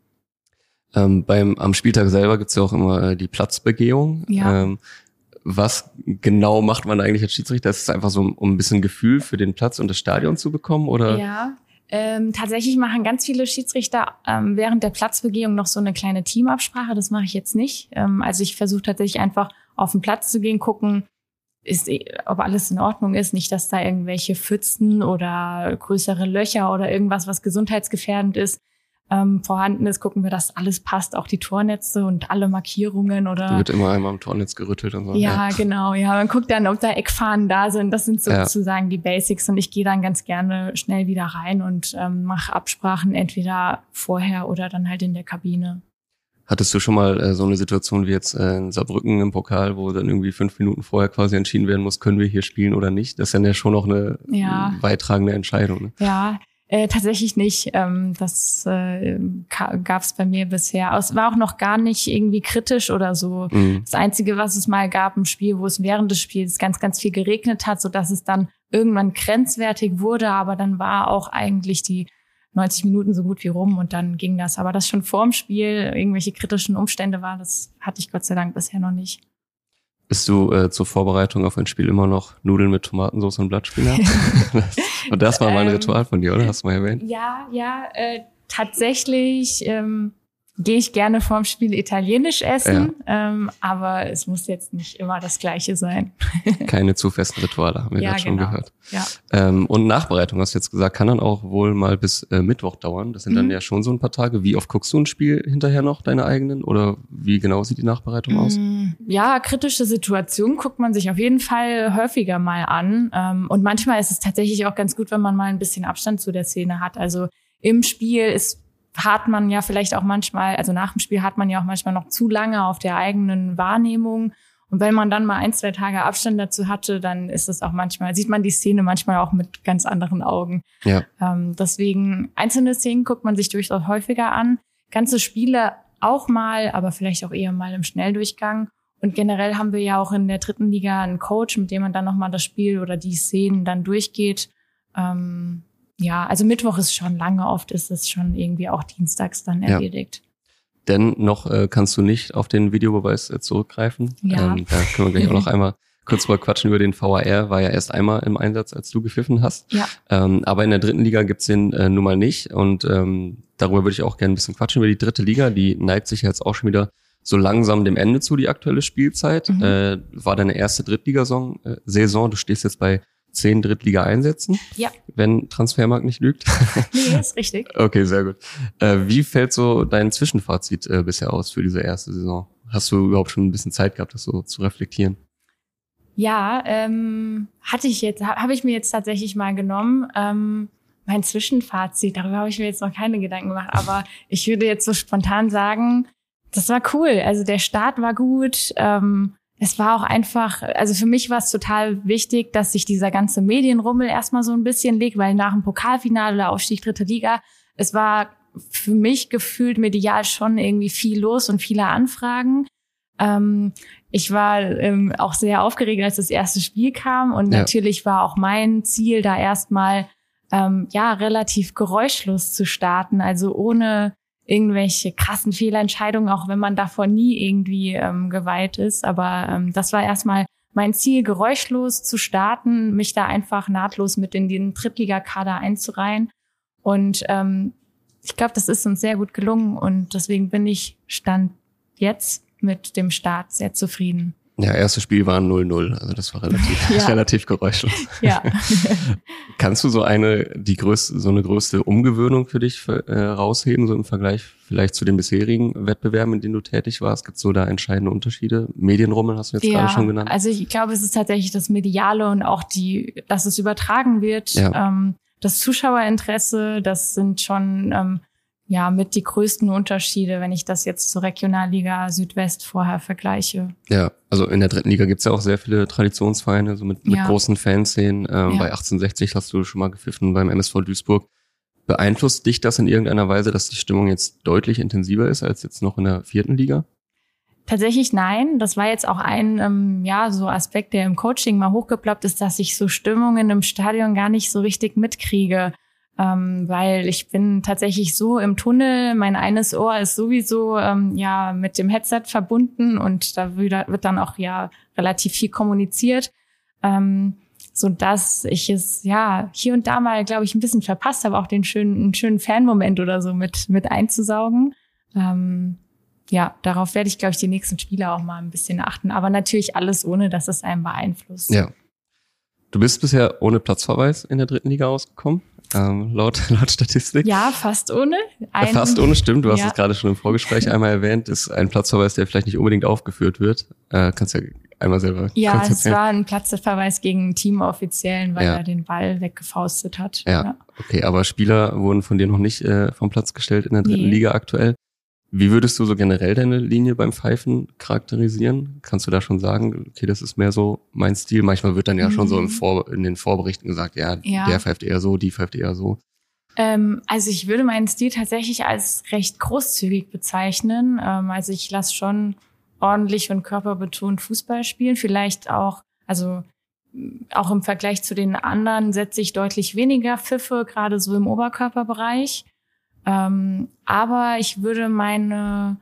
Ähm, beim am Spieltag selber gibt's ja auch immer äh, die Platzbegehung. Ja. Ähm, was genau macht man eigentlich als Schiedsrichter? Ist es einfach so, um ein bisschen Gefühl für den Platz und das Stadion zu bekommen, oder? Ja. Ähm, tatsächlich machen ganz viele Schiedsrichter ähm, während der Platzbegehung noch so eine kleine Teamabsprache. Das mache ich jetzt nicht. Ähm, also ich versuche tatsächlich einfach auf den Platz zu gehen, gucken, ist, ob alles in Ordnung ist. Nicht, dass da irgendwelche Pfützen oder größere Löcher oder irgendwas, was gesundheitsgefährdend ist, ähm, vorhanden ist. Gucken wir, dass alles passt, auch die Tornetze und alle Markierungen oder. Da wird immer einmal am Tornetz gerüttelt und so. Ja, ja, genau. Ja, man guckt dann, ob da Eckfahnen da sind. Das sind sozusagen ja. die Basics. Und ich gehe dann ganz gerne schnell wieder rein und ähm, mache Absprachen entweder vorher oder dann halt in der Kabine. Hattest du schon mal äh, so eine Situation wie jetzt äh, in Saarbrücken im Pokal, wo dann irgendwie fünf Minuten vorher quasi entschieden werden muss, können wir hier spielen oder nicht? Das ist dann ja schon noch eine ja. weittragende Entscheidung. Ne? Ja. Äh, tatsächlich nicht. Ähm, das äh, gab es bei mir bisher. Es war auch noch gar nicht irgendwie kritisch oder so. Mhm. Das Einzige, was es mal gab im Spiel, wo es während des Spiels ganz, ganz viel geregnet hat, sodass es dann irgendwann grenzwertig wurde. Aber dann war auch eigentlich die neunzig Minuten so gut wie rum und dann ging das. Aber dass schon vorm Spiel irgendwelche kritischen Umstände waren, das hatte ich Gott sei Dank bisher noch nicht. Bist du äh, zur Vorbereitung auf ein Spiel immer noch Nudeln mit Tomatensauce und Blattspinat? Und das war mal ein Ritual von dir, oder? Hast du mal erwähnt? Ja, ja, äh, tatsächlich ähm, gehe ich gerne vorm Spiel italienisch essen, ja. ähm, aber es muss jetzt nicht immer das Gleiche sein. Keine zu festen Rituale, haben wir ja, gerade schon genau. gehört. Ja. Ähm, und Nachbereitung, hast du jetzt gesagt, kann dann auch wohl mal bis äh, Mittwoch dauern. Das sind mhm. dann ja schon so ein paar Tage. Wie oft guckst du ein Spiel hinterher noch, deine eigenen? Oder wie genau sieht die Nachbereitung aus? Ja, kritische Situationen guckt man sich auf jeden Fall häufiger mal an. Ähm, und manchmal ist es tatsächlich auch ganz gut, wenn man mal ein bisschen Abstand zu der Szene hat. Also im Spiel ist hat man ja vielleicht auch manchmal, also nach dem Spiel hat man ja auch manchmal noch zu lange auf der eigenen Wahrnehmung. Und wenn man dann mal ein, zwei Tage Abstand dazu hatte, dann ist es auch manchmal, sieht man die Szene manchmal auch mit ganz anderen Augen. Ja. Ähm, deswegen, einzelne Szenen guckt man sich durchaus häufiger an. Ganze Spiele auch mal, aber vielleicht auch eher mal im Schnelldurchgang. Und generell haben wir ja auch in der dritten Liga einen Coach, mit dem man dann nochmal das Spiel oder die Szenen dann durchgeht. Ähm, Ja, also Mittwoch ist schon lange, oft ist es schon irgendwie auch dienstags dann erledigt. Ja. Denn noch äh, kannst du nicht auf den Videobeweis äh, zurückgreifen. Ja. Ähm, da können wir gleich auch noch einmal kurz mal quatschen über den V A R. War ja erst einmal im Einsatz, als du gepfiffen hast. Ja. Ähm, aber in der dritten Liga gibt's den äh, nun mal nicht. Und ähm, darüber würde ich auch gerne ein bisschen quatschen über die dritte Liga. Die neigt sich jetzt auch schon wieder so langsam dem Ende zu, die aktuelle Spielzeit. Mhm. Äh, war deine erste Drittligasaison. Äh, Saison. Du stehst jetzt bei zehn Drittliga-Einsätzen, ja. wenn Transfermarkt nicht lügt. Nee, ist richtig. Okay, sehr gut. Äh, wie fällt so dein Zwischenfazit äh, bisher aus für diese erste Saison? Hast du überhaupt schon ein bisschen Zeit gehabt, das so zu reflektieren? Ja, ähm, hatte ich jetzt, habe ich mir jetzt tatsächlich mal genommen. Ähm, mein Zwischenfazit, darüber habe ich mir jetzt noch keine Gedanken gemacht, aber ich würde jetzt so spontan sagen, das war cool. Also der Start war gut. Ähm, Es war auch einfach, also für mich war es total wichtig, dass sich dieser ganze Medienrummel erstmal so ein bisschen legt, weil nach dem Pokalfinale oder Aufstieg dritte Liga, es war für mich gefühlt medial schon irgendwie viel los und viele Anfragen. Ähm, ich war ähm, auch sehr aufgeregt, als das erste Spiel kam und ja. natürlich war auch mein Ziel, da erstmal ähm, ja relativ geräuschlos zu starten, also ohne irgendwelche krassen Fehlentscheidungen, auch wenn man davon nie irgendwie ähm, geweiht ist. Aber ähm, das war erstmal mein Ziel, geräuschlos zu starten, mich da einfach nahtlos mit in den Drittligakader einzureihen. Und ähm, ich glaube, das ist uns sehr gut gelungen und deswegen bin ich Stand jetzt mit dem Start sehr zufrieden. Ja, erstes Spiel war null null, also das war relativ, ja. relativ geräuschlos. Ja. Kannst du so eine, die größte, so eine größte Umgewöhnung für dich äh, rausheben, so im Vergleich vielleicht zu den bisherigen Wettbewerben, in denen du tätig warst? Gibt es so da entscheidende Unterschiede? Medienrummel hast du jetzt ja, gerade schon genannt. Also ich glaube, es ist tatsächlich das Mediale und auch die, dass es übertragen wird, ja. ähm, das Zuschauerinteresse, das sind schon ähm, ja mit die größten Unterschiede, wenn ich das jetzt zur Regionalliga Südwest vorher vergleiche. Ja, also in der dritten Liga gibt's ja auch sehr viele Traditionsvereine, so mit, mit ja. großen Fanszenen. Ähm, ja. Bei achtzehnhundertsechzig hast du schon mal gepfiffen, beim M S V Duisburg. Beeinflusst dich das in irgendeiner Weise, dass die Stimmung jetzt deutlich intensiver ist als jetzt noch in der vierten Liga? Tatsächlich nein. Das war jetzt auch ein ähm, ja so Aspekt, der im Coaching mal hochgeploppt ist, dass ich so Stimmungen im Stadion gar nicht so richtig mitkriege. Ähm, weil ich bin tatsächlich so im Tunnel, mein eines Ohr ist sowieso ähm, ja mit dem Headset verbunden und da wird dann auch ja relativ viel kommuniziert, ähm, so dass ich es ja hier und da mal, glaube ich, ein bisschen verpasst habe, auch den schönen, einen schönen Fanmoment oder so mit mit einzusaugen. Ähm, ja, darauf werde ich, glaube ich, die nächsten Spiele auch mal ein bisschen achten, aber natürlich alles ohne, dass es einen beeinflusst. Ja. Du bist bisher ohne Platzverweis in der dritten Liga ausgekommen. Ähm, laut, laut Statistik. Ja, fast ohne. Ein, ja, fast ohne, stimmt. Du hast ja. es gerade schon im Vorgespräch einmal erwähnt. Ist ein Platzverweis, der vielleicht nicht unbedingt aufgeführt wird. Äh, kannst ja einmal selber Ja, kurz es war ein Platzverweis gegen einen Teamoffiziellen, weil ja. er den Ball weggefaustet hat. Ja, ja, okay. Aber Spieler wurden von dir noch nicht äh, vom Platz gestellt in der dritten nee. Liga aktuell. Wie würdest du so generell deine Linie beim Pfeifen charakterisieren? Kannst du da schon sagen, okay, das ist mehr so mein Stil? Manchmal wird dann ja mhm. schon so im Vor- in den Vorberichten gesagt, ja, ja, der pfeift eher so, die pfeift eher so. Ähm, also ich würde meinen Stil tatsächlich als recht großzügig bezeichnen. Ähm, also ich lasse schon ordentlich und körperbetont Fußball spielen. Vielleicht auch, also auch im Vergleich zu den anderen setze ich deutlich weniger Pfiffe, gerade so im Oberkörperbereich. Ähm, aber ich würde meine,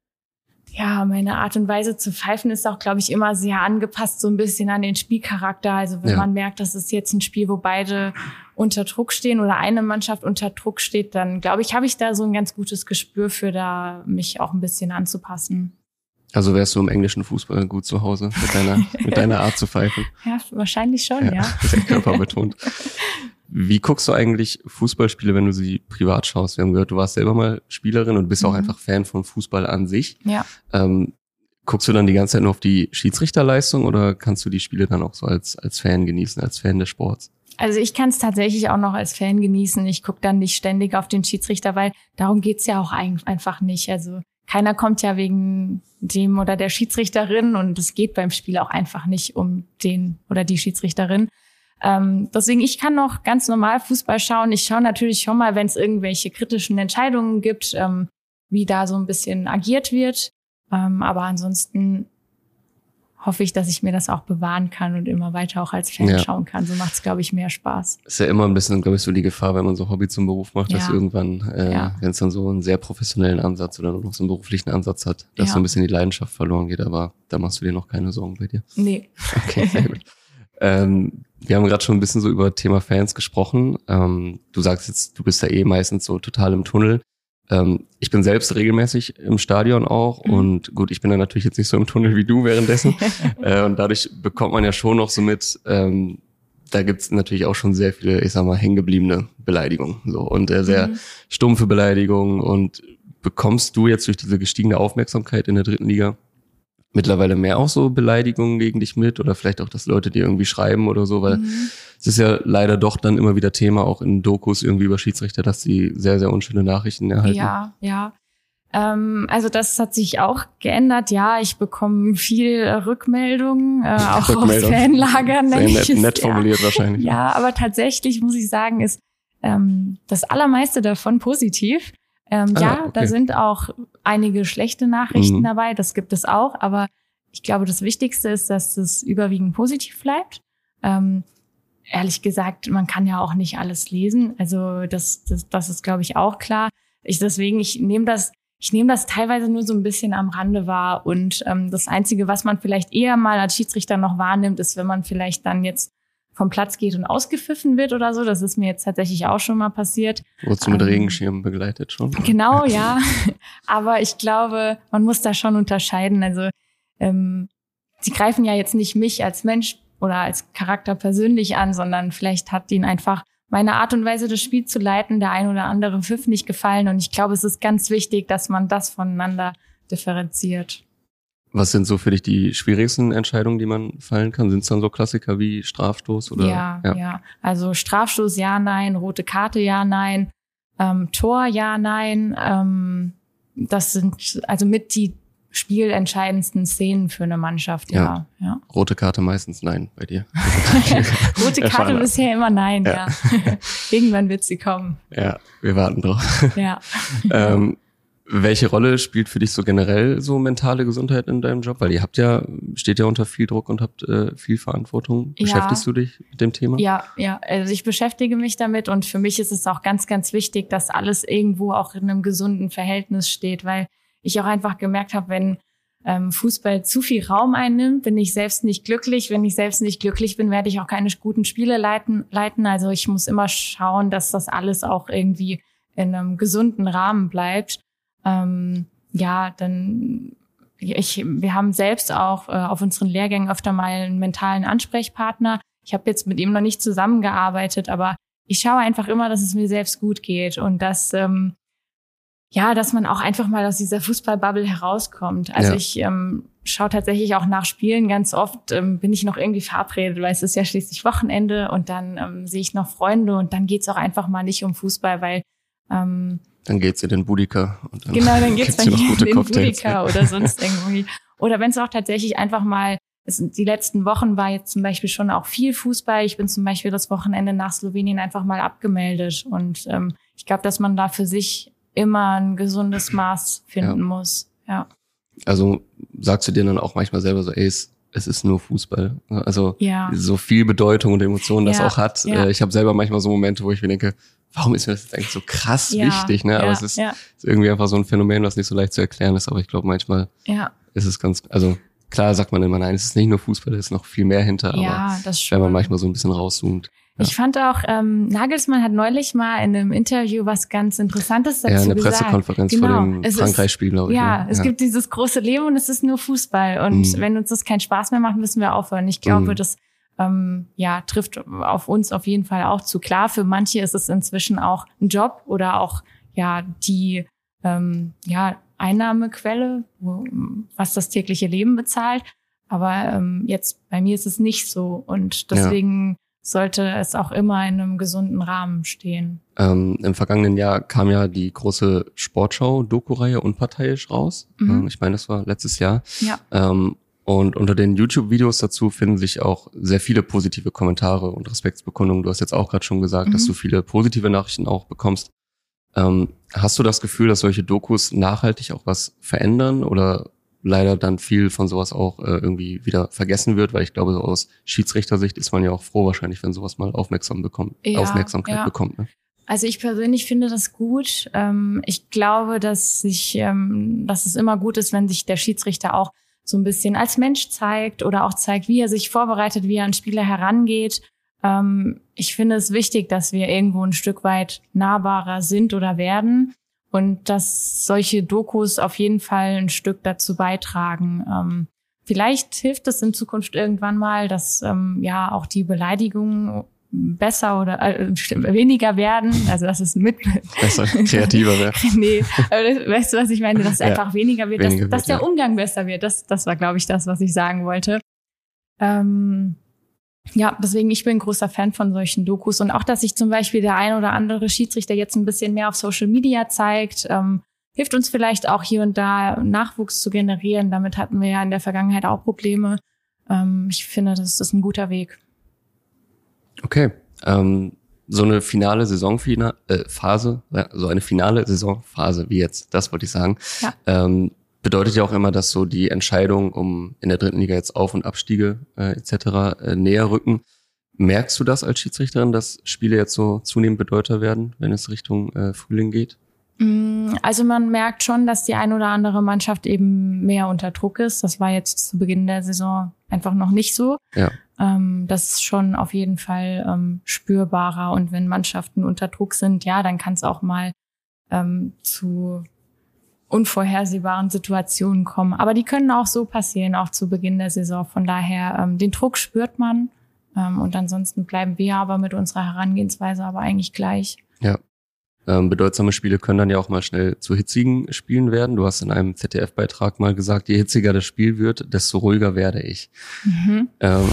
ja, meine Art und Weise zu pfeifen ist auch, glaube ich, immer sehr angepasst, so ein bisschen an den Spielcharakter. Also wenn ja. man merkt, das ist jetzt ein Spiel, wo beide unter Druck stehen oder eine Mannschaft unter Druck steht, dann glaube ich, habe ich da so ein ganz gutes Gespür für, da mich auch ein bisschen anzupassen. Also wärst du im englischen Fußball gut zu Hause mit deiner, mit deiner Art zu pfeifen? Ja, wahrscheinlich schon, ja. ja. Sehr körperbetont. Wie guckst du eigentlich Fußballspiele, wenn du sie privat schaust? Wir haben gehört, du warst selber mal Spielerin und bist mhm. auch einfach Fan von Fußball an sich. Ja. Ähm, guckst du dann die ganze Zeit nur auf die Schiedsrichterleistung oder kannst du die Spiele dann auch so als als Fan genießen, als Fan des Sports? Also ich kann es tatsächlich auch noch als Fan genießen. Ich gucke dann nicht ständig auf den Schiedsrichter, weil darum geht's ja auch einfach nicht. Also keiner kommt ja wegen dem oder der Schiedsrichterin und es geht beim Spiel auch einfach nicht um den oder die Schiedsrichterin. Ähm, deswegen, ich kann noch ganz normal Fußball schauen. Ich schaue natürlich schon mal, wenn es irgendwelche kritischen Entscheidungen gibt, ähm, wie da so ein bisschen agiert wird. Ähm, aber ansonsten hoffe ich, dass ich mir das auch bewahren kann und immer weiter auch als Fan ja. schauen kann. So macht es, glaube ich, mehr Spaß. Ist ja immer ein bisschen, glaube ich, so die Gefahr, wenn man so Hobby zum Beruf macht, ja. dass irgendwann, äh, ja. wenn es dann so einen sehr professionellen Ansatz oder noch so einen beruflichen Ansatz hat, dass ja. so ein bisschen die Leidenschaft verloren geht. Aber da machst du dir noch keine Sorgen bei dir. Nee. Okay, sehr gut. ähm, wir haben gerade schon ein bisschen so über Thema Fans gesprochen. Ähm, du sagst jetzt, du bist da eh meistens so total im Tunnel. Ähm, ich bin selbst regelmäßig im Stadion auch mhm. und gut, ich bin da natürlich jetzt nicht so im Tunnel wie du währenddessen. äh, und dadurch bekommt man ja schon noch so mit, ähm, da gibt's natürlich auch schon sehr viele, ich sag mal, hängengebliebene Beleidigungen so und äh, sehr mhm. stumpfe Beleidigungen. Und bekommst du jetzt durch diese gestiegene Aufmerksamkeit in der dritten Liga mittlerweile mehr auch so Beleidigungen gegen dich mit oder vielleicht auch, dass Leute dir irgendwie schreiben oder so, weil mhm. es ist ja leider doch dann immer wieder Thema, auch in Dokus irgendwie über Schiedsrichter, dass sie sehr, sehr unschöne Nachrichten erhalten. Ja, ja. Ähm, also das hat sich auch geändert. Ja, ich bekomme viel Rückmeldungen, äh, auch Rückmeldung. Aus Fanlagern. Sehr nett, es, nett formuliert ja. wahrscheinlich. Ja, aber tatsächlich muss ich sagen, ist ähm, das allermeiste davon positiv. Ähm, ah, ja, okay. Da sind auch einige schlechte Nachrichten mhm. dabei, das gibt es auch, aber ich glaube, das Wichtigste ist, dass es überwiegend positiv bleibt. Ähm, ehrlich gesagt, man kann ja auch nicht alles lesen, also das, das, das ist, glaube ich, auch klar. Ich deswegen, ich nehme das, ich nehme das teilweise nur so ein bisschen am Rande wahr und ähm, das Einzige, was man vielleicht eher mal als Schiedsrichter noch wahrnimmt, ist, wenn man vielleicht dann jetzt vom Platz geht und ausgepfiffen wird oder so. Das ist mir jetzt tatsächlich auch schon mal passiert. Wurdest du mit ähm, Regenschirm begleitet schon? Genau, ja. Aber ich glaube, man muss da schon unterscheiden. Also ähm, sie greifen ja jetzt nicht mich als Mensch oder als Charakter persönlich an, sondern vielleicht hat ihnen einfach meine Art und Weise, das Spiel zu leiten, der ein oder andere Pfiff nicht gefallen. Und ich glaube, es ist ganz wichtig, dass man das voneinander differenziert. Was sind so für dich die schwierigsten Entscheidungen, die man fallen kann? Sind es dann so Klassiker wie Strafstoß oder? Ja, ja, ja. Also Strafstoß, ja, nein. Rote Karte, ja, nein. Ähm, Tor, ja, nein. Ähm, das sind also mit die spielentscheidendsten Szenen für eine Mannschaft, ja. ja. ja. Rote Karte meistens nein bei dir. Rote Karte bisher immer nein, ja. ja. Irgendwann wird sie kommen. Ja, wir warten drauf. Ja. ähm, welche Rolle spielt für dich so generell so mentale Gesundheit in deinem Job? Weil ihr habt ja, steht ja unter viel Druck und habt äh, viel Verantwortung. Beschäftigst ja. du dich mit dem Thema? Ja, ja. Also ich beschäftige mich damit und für mich ist es auch ganz, ganz wichtig, dass alles irgendwo auch in einem gesunden Verhältnis steht, weil ich auch einfach gemerkt habe, wenn ähm, Fußball zu viel Raum einnimmt, bin ich selbst nicht glücklich. Wenn ich selbst nicht glücklich bin, werde ich auch keine guten Spiele leiten. leiten. Also ich muss immer schauen, dass das alles auch irgendwie in einem gesunden Rahmen bleibt. Ähm, ja, dann ich, wir haben selbst auch äh, auf unseren Lehrgängen öfter mal einen mentalen Ansprechpartner. Ich habe jetzt mit ihm noch nicht zusammengearbeitet, aber ich schaue einfach immer, dass es mir selbst gut geht und dass ähm, ja, dass man auch einfach mal aus dieser Fußballbubble herauskommt. Also ja. ich ähm, schaue tatsächlich auch nach Spielen ganz oft, ähm, bin ich noch irgendwie verabredet, weil es ist ja schließlich Wochenende und dann ähm, sehe ich noch Freunde und dann geht's auch einfach mal nicht um Fußball, weil ähm, dann geht's in den Budika. Und dann genau, dann geht's bei mir in den Budika oder sonst irgendwie. Oder wenn es auch tatsächlich einfach mal, es, die letzten Wochen war jetzt zum Beispiel schon auch viel Fußball. Ich bin zum Beispiel das Wochenende nach Slowenien einfach mal abgemeldet und ähm, ich glaube, dass man da für sich immer ein gesundes Maß finden ja. muss. Ja. Also sagst du dir dann auch manchmal selber so, ey, es, es ist nur Fußball. Also ja. so viel Bedeutung und Emotionen das ja. auch hat. Ja. Ich habe selber manchmal so Momente, wo ich mir denke, warum ist mir das jetzt eigentlich so krass ja. wichtig? Ne? Aber ja. es ist, ja. ist irgendwie einfach so ein Phänomen, was nicht so leicht zu erklären ist. Aber ich glaube, manchmal ja. ist es ganz, also klar sagt man immer, nein, es ist nicht nur Fußball, es ist noch viel mehr hinter. Ja, aber das schon. wenn man manchmal so ein bisschen rauszoomt. Ja. Ich fand auch, ähm, Nagelsmann hat neulich mal in einem Interview was ganz Interessantes dazu gesagt. Ja, eine Pressekonferenz genau. vor dem Frankreich-Spiel, glaube ich. Ja, ja, es ja. gibt dieses große Leben und es ist nur Fußball. Und mhm. wenn uns das keinen Spaß mehr macht, müssen wir aufhören. Ich glaube, mhm. das ähm, ja trifft auf uns auf jeden Fall auch zu. Klar, für manche ist es inzwischen auch ein Job oder auch ja die ähm, ja Einnahmequelle, wo, was das tägliche Leben bezahlt. Aber ähm, jetzt bei mir ist es nicht so. Und deswegen ja. sollte es auch immer in einem gesunden Rahmen stehen. Ähm, im vergangenen Jahr kam ja die große Sportschau-Doku-Reihe Unparteiisch raus. Mhm. Ich meine, das war letztes Jahr. Ja. Ähm, und unter den YouTube-Videos dazu finden sich auch sehr viele positive Kommentare und Respektsbekundungen. Du hast jetzt auch gerade schon gesagt, mhm. dass du viele positive Nachrichten auch bekommst. Ähm, hast du das Gefühl, dass solche Dokus nachhaltig auch was verändern oder leider dann viel von sowas auch äh, irgendwie wieder vergessen wird, weil ich glaube, so aus Schiedsrichtersicht ist man ja auch froh wahrscheinlich, wenn sowas mal aufmerksam bekommt, ja, Aufmerksamkeit ja. bekommt. Ne? Also ich persönlich finde das gut. Ähm, ich glaube, dass sich, ähm, dass es immer gut ist, wenn sich der Schiedsrichter auch so ein bisschen als Mensch zeigt oder auch zeigt, wie er sich vorbereitet, wie er an Spieler herangeht. Ähm, ich finde es wichtig, dass wir irgendwo ein Stück weit nahbarer sind oder werden. Und dass solche Dokus auf jeden Fall ein Stück dazu beitragen. Ähm, vielleicht hilft es in Zukunft irgendwann mal, dass ähm, ja auch die Beleidigungen besser oder äh, weniger werden. Also dass es mit besser, kreativer wird. nee, aber das, weißt du, was ich meine? Dass es ja, einfach weniger wird, weniger dass, dass wird, der ja. Umgang besser wird. Das, das war, glaube ich, das, was ich sagen wollte. Ähm, Ja, deswegen, ich bin ein großer Fan von solchen Dokus und auch, dass sich zum Beispiel der ein oder andere Schiedsrichter jetzt ein bisschen mehr auf Social Media zeigt, ähm, hilft uns vielleicht auch hier und da Nachwuchs zu generieren. Damit hatten wir ja in der Vergangenheit auch Probleme. Ähm, ich finde, das ist ein guter Weg. Okay, ähm, so eine finale Saisonphase, äh, Phase, so eine finale Saisonphase wie jetzt, das wollte ich sagen. Ja. Ähm, bedeutet ja auch immer, dass so die Entscheidung um in der dritten Liga jetzt Auf- und Abstiege äh, et cetera äh, näher rücken. Merkst du das als Schiedsrichterin, dass Spiele jetzt so zunehmend bedeutender werden, wenn es Richtung äh, Frühling geht? Also man merkt schon, dass die ein oder andere Mannschaft eben mehr unter Druck ist. Das war jetzt zu Beginn der Saison einfach noch nicht so. Ja. Ähm, das ist schon auf jeden Fall ähm, spürbarer. Und wenn Mannschaften unter Druck sind, ja, dann kann es auch mal ähm, zu unvorhersehbaren Situationen kommen. Aber die können auch so passieren, auch zu Beginn der Saison. Von daher, ähm, den Druck spürt man. Ähm, und ansonsten bleiben wir aber mit unserer Herangehensweise aber eigentlich gleich. Ja. Ähm, bedeutsame Spiele können dann ja auch mal schnell zu hitzigen Spielen werden. Du hast in einem Z D F-Beitrag mal gesagt, je hitziger das Spiel wird, desto ruhiger werde ich. Mhm. Ähm,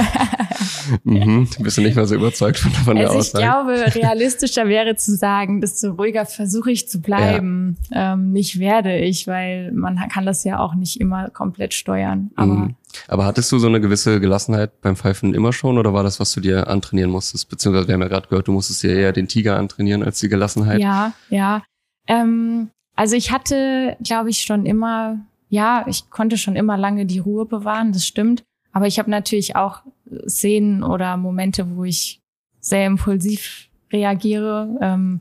mhm. Bist du nicht mal so überzeugt von, von der also Aussage? Ich glaube, realistischer wäre zu sagen, desto ruhiger versuche ich zu bleiben. Ja. Ähm, nicht werde ich, weil man kann das ja auch nicht immer komplett steuern. Aber mhm. Aber hattest du so eine gewisse Gelassenheit beim Pfeifen immer schon oder war das, was du dir antrainieren musstest? Beziehungsweise wir haben ja gerade gehört, du musstest dir eher den Tiger antrainieren als die Gelassenheit. Ja, ja. Ähm, also ich hatte, glaube ich, schon immer, ja, ich konnte schon immer lange die Ruhe bewahren, das stimmt. Aber ich habe natürlich auch Szenen oder Momente, wo ich sehr impulsiv reagiere. Ähm,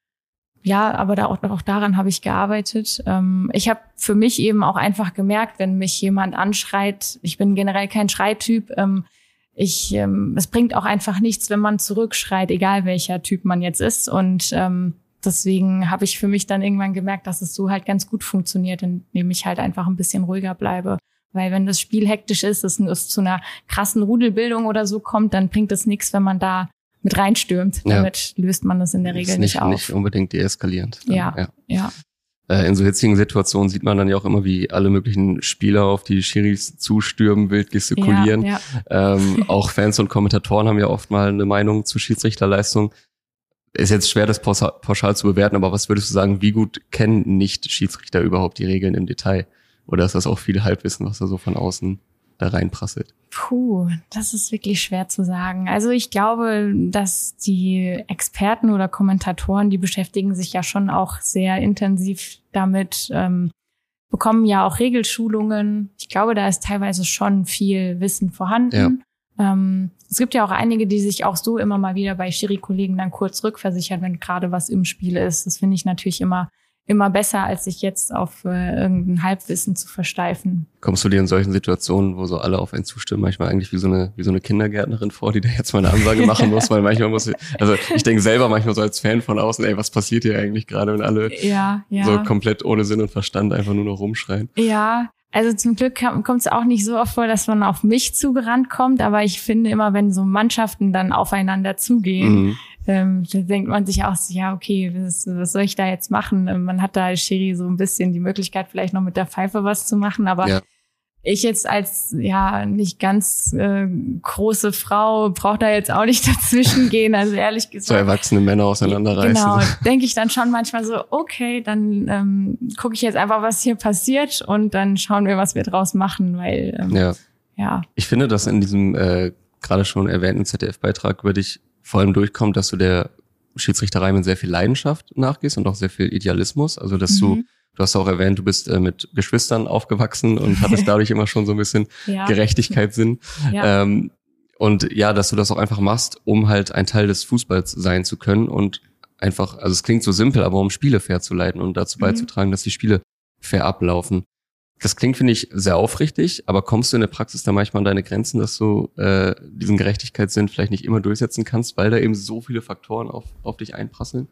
Ja, aber da auch, auch daran habe ich gearbeitet. Ähm, ich habe für mich eben auch einfach gemerkt, wenn mich jemand anschreit, ich bin generell kein Schreityp, ähm, ich, ähm, es bringt auch einfach nichts, wenn man zurückschreit, egal welcher Typ man jetzt ist. Und ähm, deswegen habe ich für mich dann irgendwann gemerkt, dass es so halt ganz gut funktioniert, indem ich halt einfach ein bisschen ruhiger bleibe. Weil wenn das Spiel hektisch ist, es, es zu einer krassen Rudelbildung oder so kommt, dann bringt es nichts, wenn man da mit reinstürmt. Ja. Damit löst man das in der Regel nicht, nicht auf. Nicht unbedingt deeskalierend. Ja, ja. ja. Äh, in so hitzigen Situationen sieht man dann ja auch immer, wie alle möglichen Spieler auf die Schiris zustürmen, wild gestikulieren. Ja, ja. Ähm, auch Fans und Kommentatoren haben ja oft mal eine Meinung zur Schiedsrichterleistung. Ist jetzt schwer, das pauschal zu bewerten, aber was würdest du sagen, wie gut kennen nicht Schiedsrichter überhaupt die Regeln im Detail? Oder ist das auch viel Halbwissen, was da so von außen da reinprasselt? Puh, das ist wirklich schwer zu sagen. Also ich glaube, dass die Experten oder Kommentatoren, die beschäftigen sich ja schon auch sehr intensiv damit, ähm, bekommen ja auch Regelschulungen. Ich glaube, da ist teilweise schon viel Wissen vorhanden. Ja. Ähm, es gibt ja auch einige, die sich auch so immer mal wieder bei Schiri-Kollegen dann kurz rückversichern, wenn gerade was im Spiel ist. Das finde ich natürlich immer immer besser, als sich jetzt auf äh, irgendein Halbwissen zu versteifen. Kommst du dir in solchen Situationen, wo so alle auf einen zustimmen, manchmal eigentlich wie so eine wie so eine Kindergärtnerin vor, die da jetzt mal eine Ansage machen muss, weil manchmal muss ich, also ich denke selber manchmal so als Fan von außen, ey, was passiert hier eigentlich gerade, wenn alle ja, ja. so komplett ohne Sinn und Verstand einfach nur noch rumschreien? Ja, also zum Glück kommt es auch nicht so oft vor, dass man auf mich zugerannt kommt, aber ich finde immer, wenn so Mannschaften dann aufeinander zugehen, mhm. Ähm, da denkt man sich auch so, ja, okay, was, was soll ich da jetzt machen? Man hat da als Schiri so ein bisschen die Möglichkeit, vielleicht noch mit der Pfeife was zu machen, aber ja. ich jetzt als, ja, nicht ganz äh, große Frau brauche da jetzt auch nicht dazwischen gehen, also ehrlich gesagt. So erwachsene Männer auseinanderreißen. Genau, denke ich dann schon manchmal so, okay, dann ähm, gucke ich jetzt einfach, was hier passiert und dann schauen wir, was wir draus machen, weil, ähm, ja. ja. Ich finde, dass in diesem äh, gerade schon erwähnten Z D F-Beitrag über dich vor allem durchkommt, dass du der Schiedsrichterei mit sehr viel Leidenschaft nachgehst und auch sehr viel Idealismus. Also dass mhm. du, du hast auch erwähnt, du bist äh, mit Geschwistern aufgewachsen und hattest dadurch immer schon so ein bisschen ja. Gerechtigkeitssinn. Ja. Ähm, und ja, dass du das auch einfach machst, um halt ein Teil des Fußballs sein zu können und einfach, also es klingt so simpel, aber um Spiele fair zu leiten und dazu mhm. beizutragen, dass die Spiele fair ablaufen. Das klingt, finde ich, sehr aufrichtig, aber kommst du in der Praxis da manchmal an deine Grenzen, dass du äh, diesen Gerechtigkeitssinn vielleicht nicht immer durchsetzen kannst, weil da eben so viele Faktoren auf, auf dich einprasseln?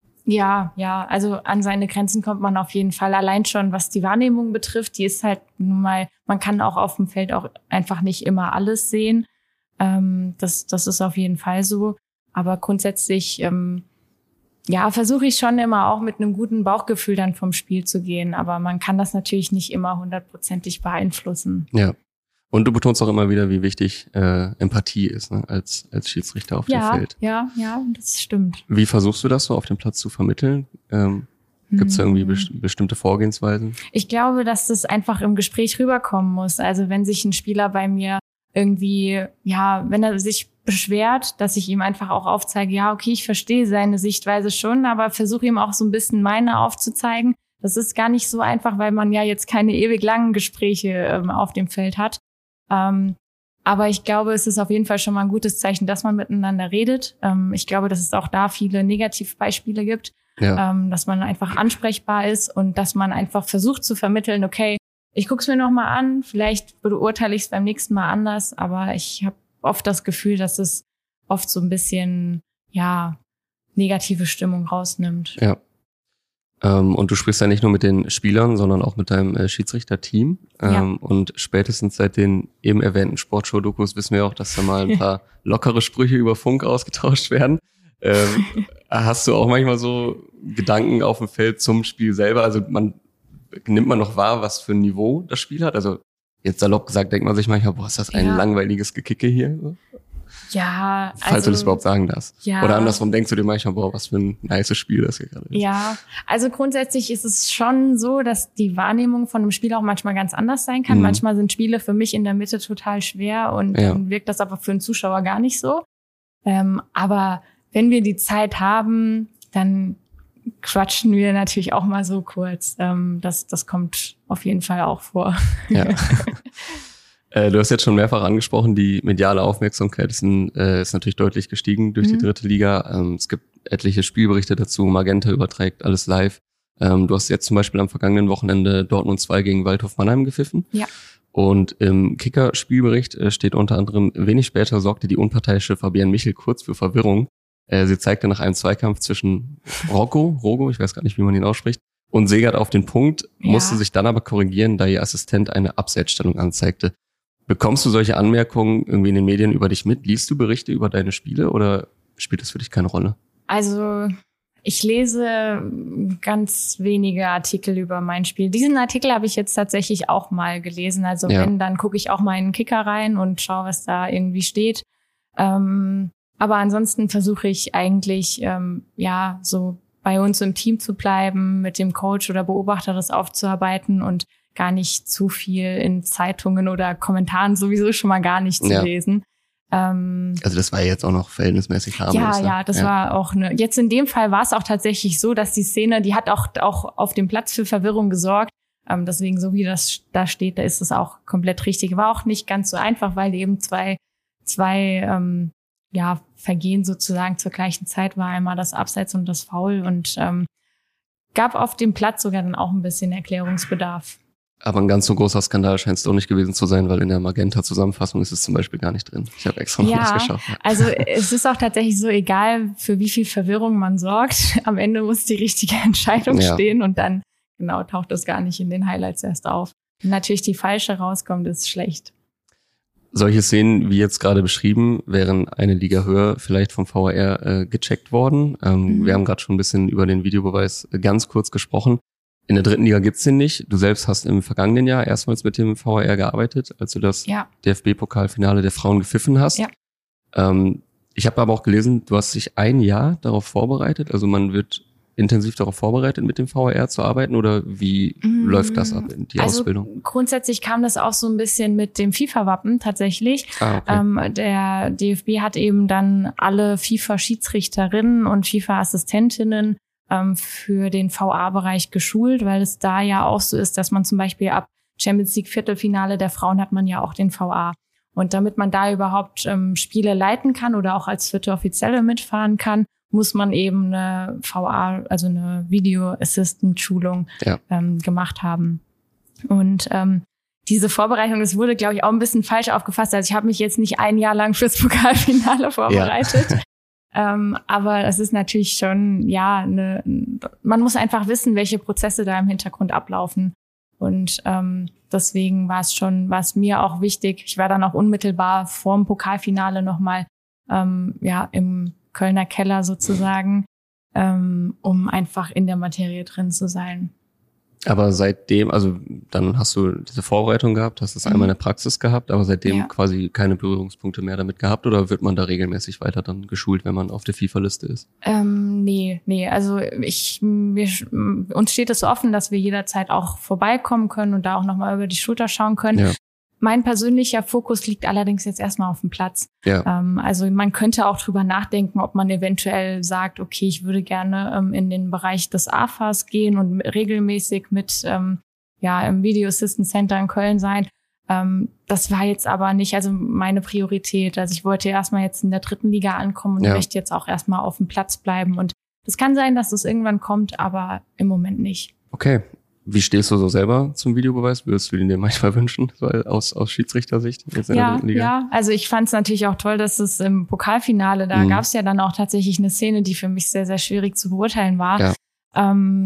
Ja, ja, also an seine Grenzen kommt man auf jeden Fall. Allein schon, was die Wahrnehmung betrifft, die ist halt nun mal, man kann auch auf dem Feld auch einfach nicht immer alles sehen. Ähm, das, das ist auf jeden Fall so. Aber grundsätzlich, ähm, ja, versuche ich schon immer auch mit einem guten Bauchgefühl dann vom Spiel zu gehen. Aber man kann das natürlich nicht immer hundertprozentig beeinflussen. Ja. Und du betonst auch immer wieder, wie wichtig äh, Empathie ist, ne, als als Schiedsrichter auf ja, dem Feld. Ja, ja, das stimmt. Wie versuchst du das so auf dem Platz zu vermitteln? Ähm, Gibt es da irgendwie best- bestimmte Vorgehensweisen? Ich glaube, dass das einfach im Gespräch rüberkommen muss. Also wenn sich ein Spieler bei mir irgendwie, ja, wenn er sich beschwert, dass ich ihm einfach auch aufzeige, ja, okay, ich verstehe seine Sichtweise schon, aber versuche ihm auch so ein bisschen meine aufzuzeigen. Das ist gar nicht so einfach, weil man ja jetzt keine ewig langen Gespräche ähm, auf dem Feld hat. Ähm, aber ich glaube, es ist auf jeden Fall schon mal ein gutes Zeichen, dass man miteinander redet. Ähm, ich glaube, dass es auch da viele Negativbeispiele gibt, ja. ähm, dass man einfach ansprechbar ist und dass man einfach versucht zu vermitteln, okay, ich guck's mir noch mal an, vielleicht beurteile ich es beim nächsten Mal anders, aber ich habe oft das Gefühl, dass es oft so ein bisschen, ja, negative Stimmung rausnimmt. Ja. Ähm, und du sprichst ja nicht nur mit den Spielern, sondern auch mit deinem äh, Schiedsrichterteam. Ähm, ja. Und spätestens seit den eben erwähnten Sportshow-Dokus wissen wir auch, dass da mal ein paar lockere Sprüche über Funk ausgetauscht werden. Ähm, hast du auch manchmal so Gedanken auf dem Feld zum Spiel selber? Also man nimmt man noch wahr, was für ein Niveau das Spiel hat? Also jetzt salopp gesagt, denkt man sich manchmal, boah, ist das ein ja. langweiliges Gekicke hier? Ja, Falls also, du das überhaupt sagen darfst. Ja. Oder andersrum denkst du dir manchmal, boah, was für ein nices Spiel das hier gerade ist. Ja, also grundsätzlich ist es schon so, dass die Wahrnehmung von einem Spiel auch manchmal ganz anders sein kann. Mhm. Manchmal sind Spiele für mich in der Mitte total schwer und ja. dann wirkt das aber für einen Zuschauer gar nicht so. Ähm, aber wenn wir die Zeit haben, dann quatschen wir natürlich auch mal so kurz. Ähm, das, das kommt auf jeden Fall auch vor. Ja. äh, du hast jetzt schon mehrfach angesprochen, die mediale Aufmerksamkeit ist, ein, äh, ist natürlich deutlich gestiegen durch mhm. die dritte Liga. Ähm, es gibt etliche Spielberichte dazu. Magenta überträgt alles live. Ähm, du hast jetzt zum Beispiel am vergangenen Wochenende Dortmund zwei gegen Waldhof Mannheim gepfiffen. Ja. Und im Kicker-Spielbericht äh, steht unter anderem, wenig später sorgte die unparteiische Fabienne Michel kurz für Verwirrung. Äh, sie zeigte nach einem Zweikampf zwischen Rocco, Rogo, ich weiß gar nicht, wie man ihn ausspricht, und Segert auf den Punkt, ja. musste sich dann aber korrigieren, da ihr Assistent eine Abseitsstellung anzeigte. Bekommst du solche Anmerkungen irgendwie in den Medien über dich mit? Liest du Berichte über deine Spiele oder spielt das für dich keine Rolle? Also ich lese ganz wenige Artikel über mein Spiel. Diesen Artikel habe ich jetzt tatsächlich auch mal gelesen. Also ja. wenn, dann gucke ich auch mal in den Kicker rein und schaue, was da irgendwie steht. Ähm, aber ansonsten versuche ich eigentlich, ähm, ja, so bei uns im Team zu bleiben, mit dem Coach oder Beobachter das aufzuarbeiten und gar nicht zu viel in Zeitungen oder Kommentaren sowieso schon mal gar nicht zu ja. lesen. Ähm, also das war jetzt auch noch verhältnismäßig harmlos. Ja, ne? ja, das ja. war auch eine. Jetzt in dem Fall war es auch tatsächlich so, dass die Szene, die hat auch auch auf dem Platz für Verwirrung gesorgt. Ähm, deswegen, so wie das da steht, da ist es auch komplett richtig. War auch nicht ganz so einfach, weil eben zwei zwei ähm, ja Vergehen sozusagen zur gleichen Zeit war, einmal das Abseits und das Foul, und ähm, gab auf dem Platz sogar dann auch ein bisschen Erklärungsbedarf. Aber ein ganz so großer Skandal scheint es doch nicht gewesen zu sein, weil in der Magenta-Zusammenfassung ist es zum Beispiel gar nicht drin. Ich habe extra noch ja, was geschaut. Also es ist auch tatsächlich so, egal für wie viel Verwirrung man sorgt, am Ende muss die richtige Entscheidung ja. stehen und dann genau taucht das gar nicht in den Highlights erst auf. Wenn natürlich die falsche rauskommt, ist schlecht. Solche Szenen, wie jetzt gerade beschrieben, wären eine Liga höher vielleicht vom V A R äh, gecheckt worden. Ähm, mhm. Wir haben gerade schon ein bisschen über den Videobeweis ganz kurz gesprochen. In der dritten Liga gibt's den nicht. Du selbst hast im vergangenen Jahr erstmals mit dem V A R gearbeitet, als du das ja. D F B-Pokalfinale der Frauen gepfiffen hast. Ja. Ähm, ich habe aber auch gelesen, du hast dich ein Jahr darauf vorbereitet. Also man wird intensiv darauf vorbereitet, mit dem V A R zu arbeiten, oder wie mm. läuft das ab, die also Ausbildung? Grundsätzlich kam das auch so ein bisschen mit dem FIFA-Wappen tatsächlich. Ah, okay. ähm, der D F B hat eben dann alle FIFA-Schiedsrichterinnen und FIFA-Assistentinnen ähm, für den V A-Bereich geschult, weil es da ja auch so ist, dass man zum Beispiel ab Champions League Viertelfinale der Frauen hat man ja auch den V A. Und damit man da überhaupt ähm, Spiele leiten kann oder auch als vierte Offizielle mitfahren kann, muss man eben eine V A, also eine Video Assistant Schulung ja. ähm, gemacht haben. Und ähm, diese Vorbereitung, das wurde, glaube ich, auch ein bisschen falsch aufgefasst. Also ich habe mich jetzt nicht ein Jahr lang fürs Pokalfinale vorbereitet. Ja. ähm, aber es ist natürlich schon, ja, eine, man muss einfach wissen, welche Prozesse da im Hintergrund ablaufen. Und ähm, deswegen war es schon, war es mir auch wichtig. Ich war dann auch unmittelbar vorm Pokalfinale nochmal ähm, ja, im Kölner Keller sozusagen, ähm, um einfach in der Materie drin zu sein. Aber seitdem, also dann hast du diese Vorbereitung gehabt, hast das mhm. einmal in der Praxis gehabt, aber seitdem ja. quasi keine Berührungspunkte mehr damit gehabt, oder wird man da regelmäßig weiter dann geschult, wenn man auf der FIFA-Liste ist? Ähm, nee, nee, also ich, wir, uns steht es so offen, dass wir jederzeit auch vorbeikommen können und da auch nochmal über die Schulter schauen können. Ja. Mein persönlicher Fokus liegt allerdings jetzt erstmal auf dem Platz. Ja. Ähm, also man könnte auch drüber nachdenken, ob man eventuell sagt, okay, ich würde gerne ähm, in den Bereich des A F As gehen und regelmäßig mit ähm, ja im Video Assistant Center in Köln sein. Ähm, das war jetzt aber nicht also meine Priorität. Also ich wollte erstmal jetzt in der dritten Liga ankommen und ja. möchte jetzt auch erstmal auf dem Platz bleiben. Und das kann sein, dass das irgendwann kommt, aber im Moment nicht. Okay. Wie stehst du so selber zum Videobeweis? Würdest du den dir manchmal wünschen, so aus, aus Schiedsrichtersicht jetzt in ja, der dritten Liga? Ja, also ich fand es natürlich auch toll, dass es im Pokalfinale, da mhm. gab es ja dann auch tatsächlich eine Szene, die für mich sehr, sehr schwierig zu beurteilen war. Ja. Ähm,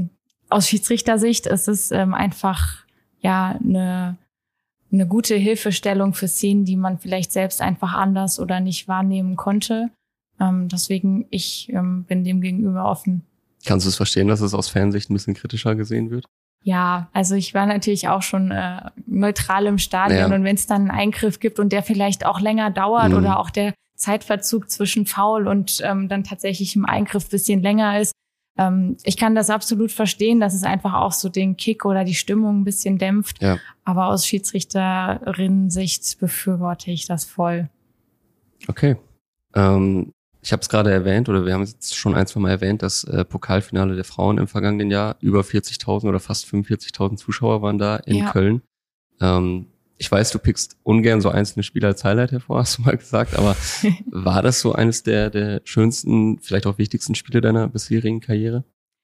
aus Schiedsrichtersicht ist es ähm, einfach ja eine eine gute Hilfestellung für Szenen, die man vielleicht selbst einfach anders oder nicht wahrnehmen konnte. Ähm, deswegen, ich ähm, bin dem gegenüber offen. Kannst du es verstehen, dass es aus Fansicht ein bisschen kritischer gesehen wird? Ja, also ich war natürlich auch schon äh, neutral im Stadion ja. Und wenn es dann einen Eingriff gibt und der vielleicht auch länger dauert mhm. oder auch der Zeitverzug zwischen Foul und ähm, dann tatsächlich im Eingriff bisschen länger ist, ähm, ich kann das absolut verstehen, dass es einfach auch so den Kick oder die Stimmung ein bisschen dämpft. Ja. Aber aus Schiedsrichterinnen-Sicht befürworte ich das voll. Okay. Ähm, ich habe es gerade erwähnt, oder wir haben es jetzt schon ein, zwei Mal erwähnt, das äh, Pokalfinale der Frauen im vergangenen Jahr. Über vierzigtausend oder fast fünfundvierzigtausend Zuschauer waren da in ja. Köln. Ähm, ich weiß, du pickst ungern so einzelne Spiele als Highlight hervor, hast du mal gesagt, aber war das so eines der, der schönsten, vielleicht auch wichtigsten Spiele deiner bisherigen Karriere?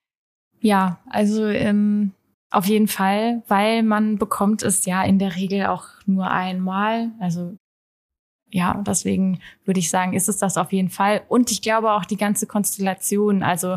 Ja, also ähm, auf jeden Fall, weil man bekommt es ja in der Regel auch nur einmal. Also ja, deswegen würde ich sagen, ist es das auf jeden Fall. Und ich glaube auch die ganze Konstellation, also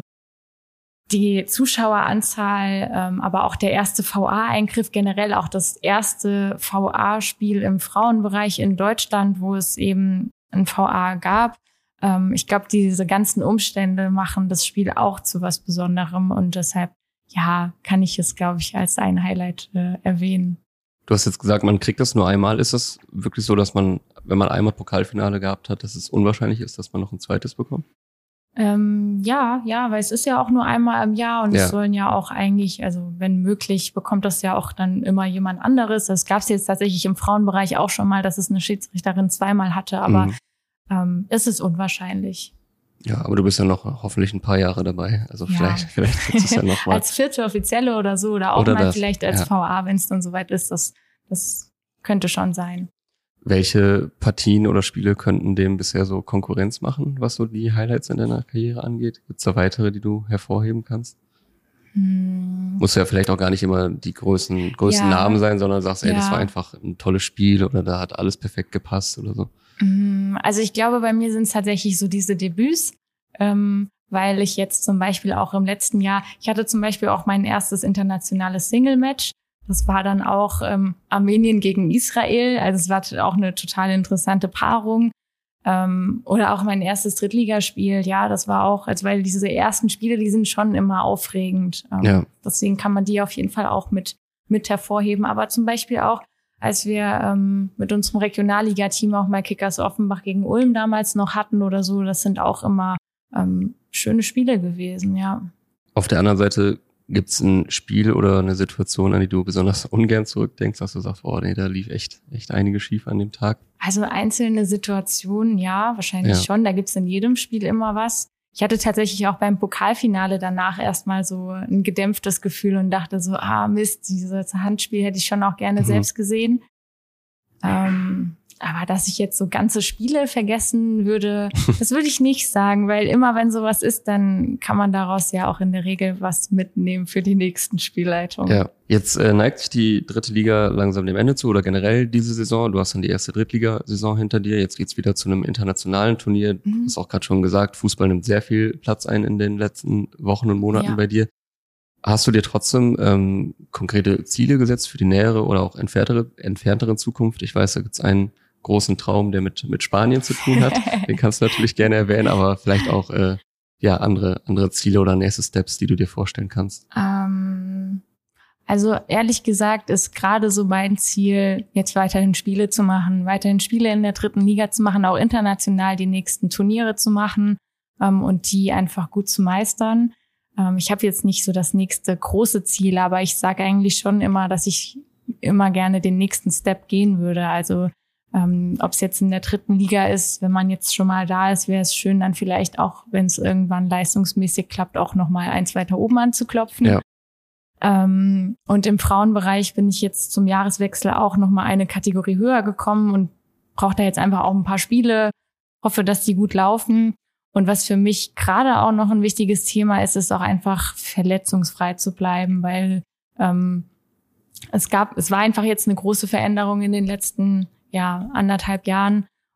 die Zuschaueranzahl, ähm, aber auch der erste V A-Eingriff, generell auch das erste V A-Spiel im Frauenbereich in Deutschland, wo es eben ein V A gab. Ähm, ich glaube, diese ganzen Umstände machen das Spiel auch zu was Besonderem und deshalb, ja, kann ich es, glaube ich, als ein Highlight äh, erwähnen. Du hast jetzt gesagt, man kriegt das nur einmal. Ist es wirklich so, dass man, wenn man einmal Pokalfinale gehabt hat, dass es unwahrscheinlich ist, dass man noch ein zweites bekommt? Ähm, ja, ja, weil es ist ja auch nur einmal im Jahr und ja. es sollen ja auch eigentlich, also wenn möglich, bekommt das ja auch dann immer jemand anderes. Das gab es jetzt tatsächlich im Frauenbereich auch schon mal, dass es eine Schiedsrichterin zweimal hatte, aber mhm. ähm, es ist unwahrscheinlich. Ja, aber du bist ja noch hoffentlich ein paar Jahre dabei. Also ja. vielleicht, vielleicht wird es ja noch mal. Als vierte Offizielle oder so oder auch oder mal das, vielleicht als ja. V A, wenn es dann soweit ist. Das, das könnte schon sein. Welche Partien oder Spiele könnten dem bisher so Konkurrenz machen, was so die Highlights in deiner Karriere angeht? Gibt es da weitere, die du hervorheben kannst? Hm. Muss ja vielleicht auch gar nicht immer die größten, größten ja. Namen sein, sondern sagst, ey, ja. das war einfach ein tolles Spiel oder da hat alles perfekt gepasst oder so. Also ich glaube, bei mir sind es tatsächlich so diese Debüts, ähm, weil ich jetzt zum Beispiel auch im letzten Jahr, ich hatte zum Beispiel auch mein erstes internationales Single-Match. Das war dann auch ähm, Armenien gegen Israel. Also es war auch eine total interessante Paarung. Ähm, oder auch mein erstes Drittligaspiel. Ja, das war auch, also weil diese ersten Spiele, die sind schon immer aufregend. Ähm, ja. Deswegen kann man die auf jeden Fall auch mit mit hervorheben. Aber zum Beispiel auch, als wir ähm, mit unserem Regionalliga-Team auch mal Kickers Offenbach gegen Ulm damals noch hatten oder so, das sind auch immer ähm, schöne Spiele gewesen, ja. Auf der anderen Seite gibt es ein Spiel oder eine Situation, an die du besonders ungern zurückdenkst, dass du sagst, oh nee, da lief echt echt einiges schief an dem Tag? Also einzelne Situationen, ja, wahrscheinlich ja. schon. Da gibt's in jedem Spiel immer was. Ich hatte tatsächlich auch beim Pokalfinale danach erstmal so ein gedämpftes Gefühl und dachte so, ah Mist, dieses Handspiel hätte ich schon auch gerne mhm. selbst gesehen. Ähm, aber dass ich jetzt so ganze Spiele vergessen würde, das würde ich nicht sagen, weil immer wenn sowas ist, dann kann man daraus ja auch in der Regel was mitnehmen für die nächsten Spielleitungen. Ja, jetzt äh, neigt sich die dritte Liga langsam dem Ende zu oder generell diese Saison. Du hast dann die erste Drittligasaison hinter dir. Jetzt geht's wieder zu einem internationalen Turnier. Mhm. Du hast auch gerade schon gesagt, Fußball nimmt sehr viel Platz ein in den letzten Wochen und Monaten ja. bei dir. Hast du dir trotzdem ähm, konkrete Ziele gesetzt für die nähere oder auch entferntere, entferntere Zukunft? Ich weiß, da gibt's einen großen Traum, der mit mit Spanien zu tun hat. Den kannst du natürlich gerne erwähnen, aber vielleicht auch äh, ja andere andere Ziele oder nächste Steps, die du dir vorstellen kannst. Ähm, also ehrlich gesagt ist gerade so mein Ziel, jetzt weiterhin Spiele zu machen, weiterhin Spiele in der dritten Liga zu machen, auch international die nächsten Turniere zu machen ähm, und die einfach gut zu meistern. Ähm, ich habe jetzt nicht so das nächste große Ziel, aber ich sage eigentlich schon immer, dass ich immer gerne den nächsten Step gehen würde. Also Ähm, ob es jetzt in der dritten Liga ist, wenn man jetzt schon mal da ist, wäre es schön, dann vielleicht auch, wenn es irgendwann leistungsmäßig klappt, auch noch mal eins weiter oben anzuklopfen. Ja. Ähm, und im Frauenbereich bin ich jetzt zum Jahreswechsel auch noch mal eine Kategorie höher gekommen und brauche da jetzt einfach auch ein paar Spiele, hoffe, dass die gut laufen. Und was für mich gerade auch noch ein wichtiges Thema ist, ist auch einfach verletzungsfrei zu bleiben, weil ähm, es gab, es war einfach jetzt eine große Veränderung in den letzten ja, anderthalb Jahren.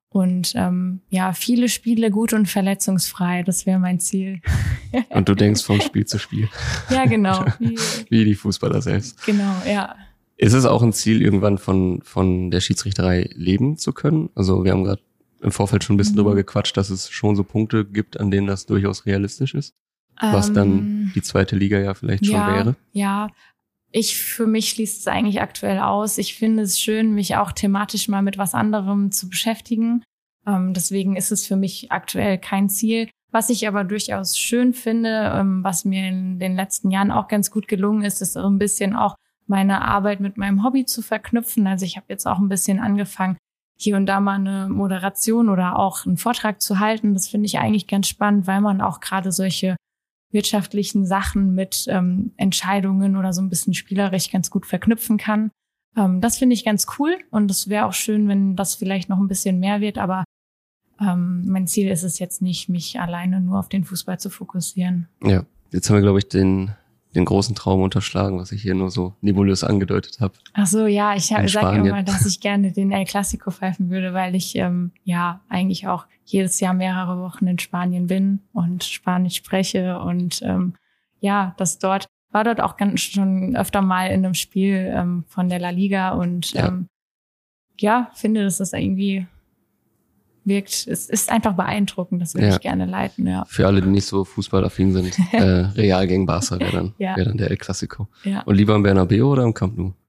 Und ähm, ja, viele Spiele gut und verletzungsfrei, das wäre mein Ziel. Und du denkst von Spiel zu Spiel. Ja, genau. Wie, Wie die Fußballer selbst. Genau, ja. Ist es auch ein Ziel, irgendwann von von der Schiedsrichterei leben zu können? Also wir haben gerade im Vorfeld schon ein bisschen mhm. drüber gequatscht, dass es schon so Punkte gibt, an denen das durchaus realistisch ist. Was ähm, dann die zweite Liga ja vielleicht schon ja, wäre. Ja, ich für mich schließt es eigentlich aktuell aus. Ich finde es schön, mich auch thematisch mal mit was anderem zu beschäftigen. Ähm, deswegen ist es für mich aktuell kein Ziel. Was ich aber durchaus schön finde, ähm, was mir in den letzten Jahren auch ganz gut gelungen ist, ist so ein bisschen auch meine Arbeit mit meinem Hobby zu verknüpfen. Also ich habe jetzt auch ein bisschen angefangen, hier und da mal eine Moderation oder auch einen Vortrag zu halten. Das finde ich eigentlich ganz spannend, weil man auch gerade solche wirtschaftlichen Sachen mit ähm, Entscheidungen oder so ein bisschen spielerisch ganz gut verknüpfen kann. Ähm, das finde ich ganz cool und es wäre auch schön, wenn das vielleicht noch ein bisschen mehr wird, aber ähm, mein Ziel ist es jetzt nicht, mich alleine nur auf den Fußball zu fokussieren. Ja, jetzt haben wir, glaube ich, den den großen Traum unterschlagen, was ich hier nur so nebulös angedeutet habe. Ach so, ja, ich sage immer, dass ich gerne den El Clasico pfeifen würde, weil ich ähm, ja eigentlich auch jedes Jahr mehrere Wochen in Spanien bin und Spanisch spreche und ähm, ja, das dort war dort auch ganz schon öfter mal in einem Spiel ähm, von der La Liga und ja, ähm, ja finde, dass das irgendwie wirkt, es ist einfach beeindruckend, das würde ja. ich gerne leiten, ja. Für alle, die nicht so fußballaffin sind, äh, Real gegen Barca wäre dann, ja. wär dann der El Clasico. Ja. Und lieber im Bernabeu oder im Camp Nou?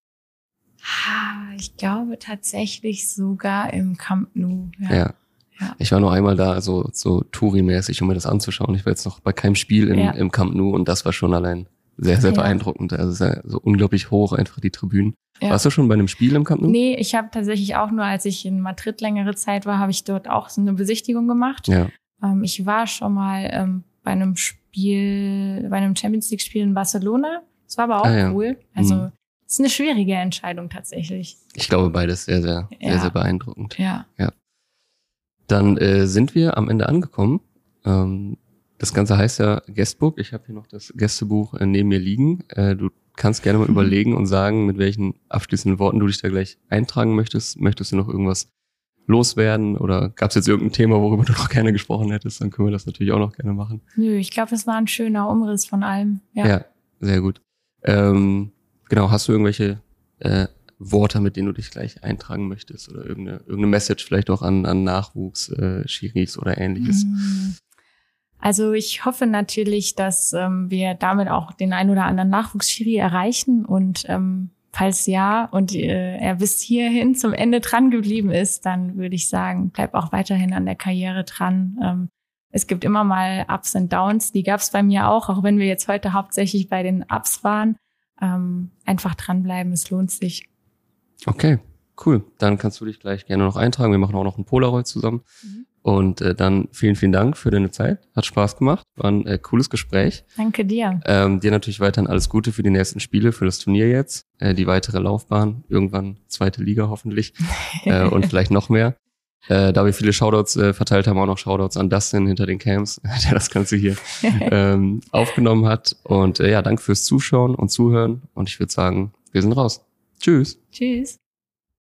Ich glaube tatsächlich sogar im Camp Nou, ja. ja. ja. Ich war nur einmal da, so, so Touri-mäßig, um mir das anzuschauen. Ich war jetzt noch bei keinem Spiel im, ja. im Camp Nou und das war schon allein sehr, sehr ja. beeindruckend. Also sehr, so unglaublich hoch einfach die Tribünen. Ja. Warst du schon bei einem Spiel im Camp Nou? Nee, ich habe tatsächlich auch nur, als ich in Madrid längere Zeit war, habe ich dort auch so eine Besichtigung gemacht. Ja. Ähm, ich war schon mal ähm, bei einem Spiel, bei einem Champions League Spiel in Barcelona. Das war aber auch ah, ja. cool. Also mhm. ist eine schwierige Entscheidung tatsächlich. Ich glaube, beides sehr, sehr, ja. sehr, sehr beeindruckend. Ja. ja. Dann äh, sind wir am Ende angekommen. Ähm, das Ganze heißt ja Guestbook. Ich habe hier noch das Gästebuch äh, neben mir liegen. Äh, du kannst gerne mal mhm. überlegen und sagen, mit welchen abschließenden Worten du dich da gleich eintragen möchtest. Möchtest du noch irgendwas loswerden oder gab es jetzt irgendein Thema, worüber du noch gerne gesprochen hättest? Dann können wir das natürlich auch noch gerne machen. Nö, ich glaube, das war ein schöner Umriss von allem. Ja, ja sehr gut. Ähm, genau, hast du irgendwelche äh, Worte, mit denen du dich gleich eintragen möchtest oder irgendeine, irgendeine Message vielleicht auch an, an Nachwuchs, äh, Schiris oder ähnliches? Mhm. Also ich hoffe natürlich, dass ähm, wir damit auch den ein oder anderen Nachwuchsschiri erreichen und ähm, falls ja und äh, er bis hierhin zum Ende dran geblieben ist, dann würde ich sagen, bleib auch weiterhin an der Karriere dran. Ähm, es gibt immer mal Ups und Downs, die gab es bei mir auch, auch wenn wir jetzt heute hauptsächlich bei den Ups waren. Ähm, einfach dranbleiben, es lohnt sich. Okay, cool. Dann kannst du dich gleich gerne noch eintragen. Wir machen auch noch ein Polaroid zusammen. Mhm. Und äh, dann vielen, vielen Dank für deine Zeit. Hat Spaß gemacht. War ein äh, cooles Gespräch. Danke dir. Ähm, dir natürlich weiterhin alles Gute für die nächsten Spiele, für das Turnier jetzt. Äh, die weitere Laufbahn. Irgendwann zweite Liga hoffentlich. äh, und vielleicht noch mehr. Äh, da wir viele Shoutouts äh, verteilt haben, auch noch Shoutouts an Dustin hinter den Cams, der das Ganze hier ähm, aufgenommen hat. Und äh, ja, danke fürs Zuschauen und Zuhören. Und ich würde sagen, wir sind raus. Tschüss. Tschüss.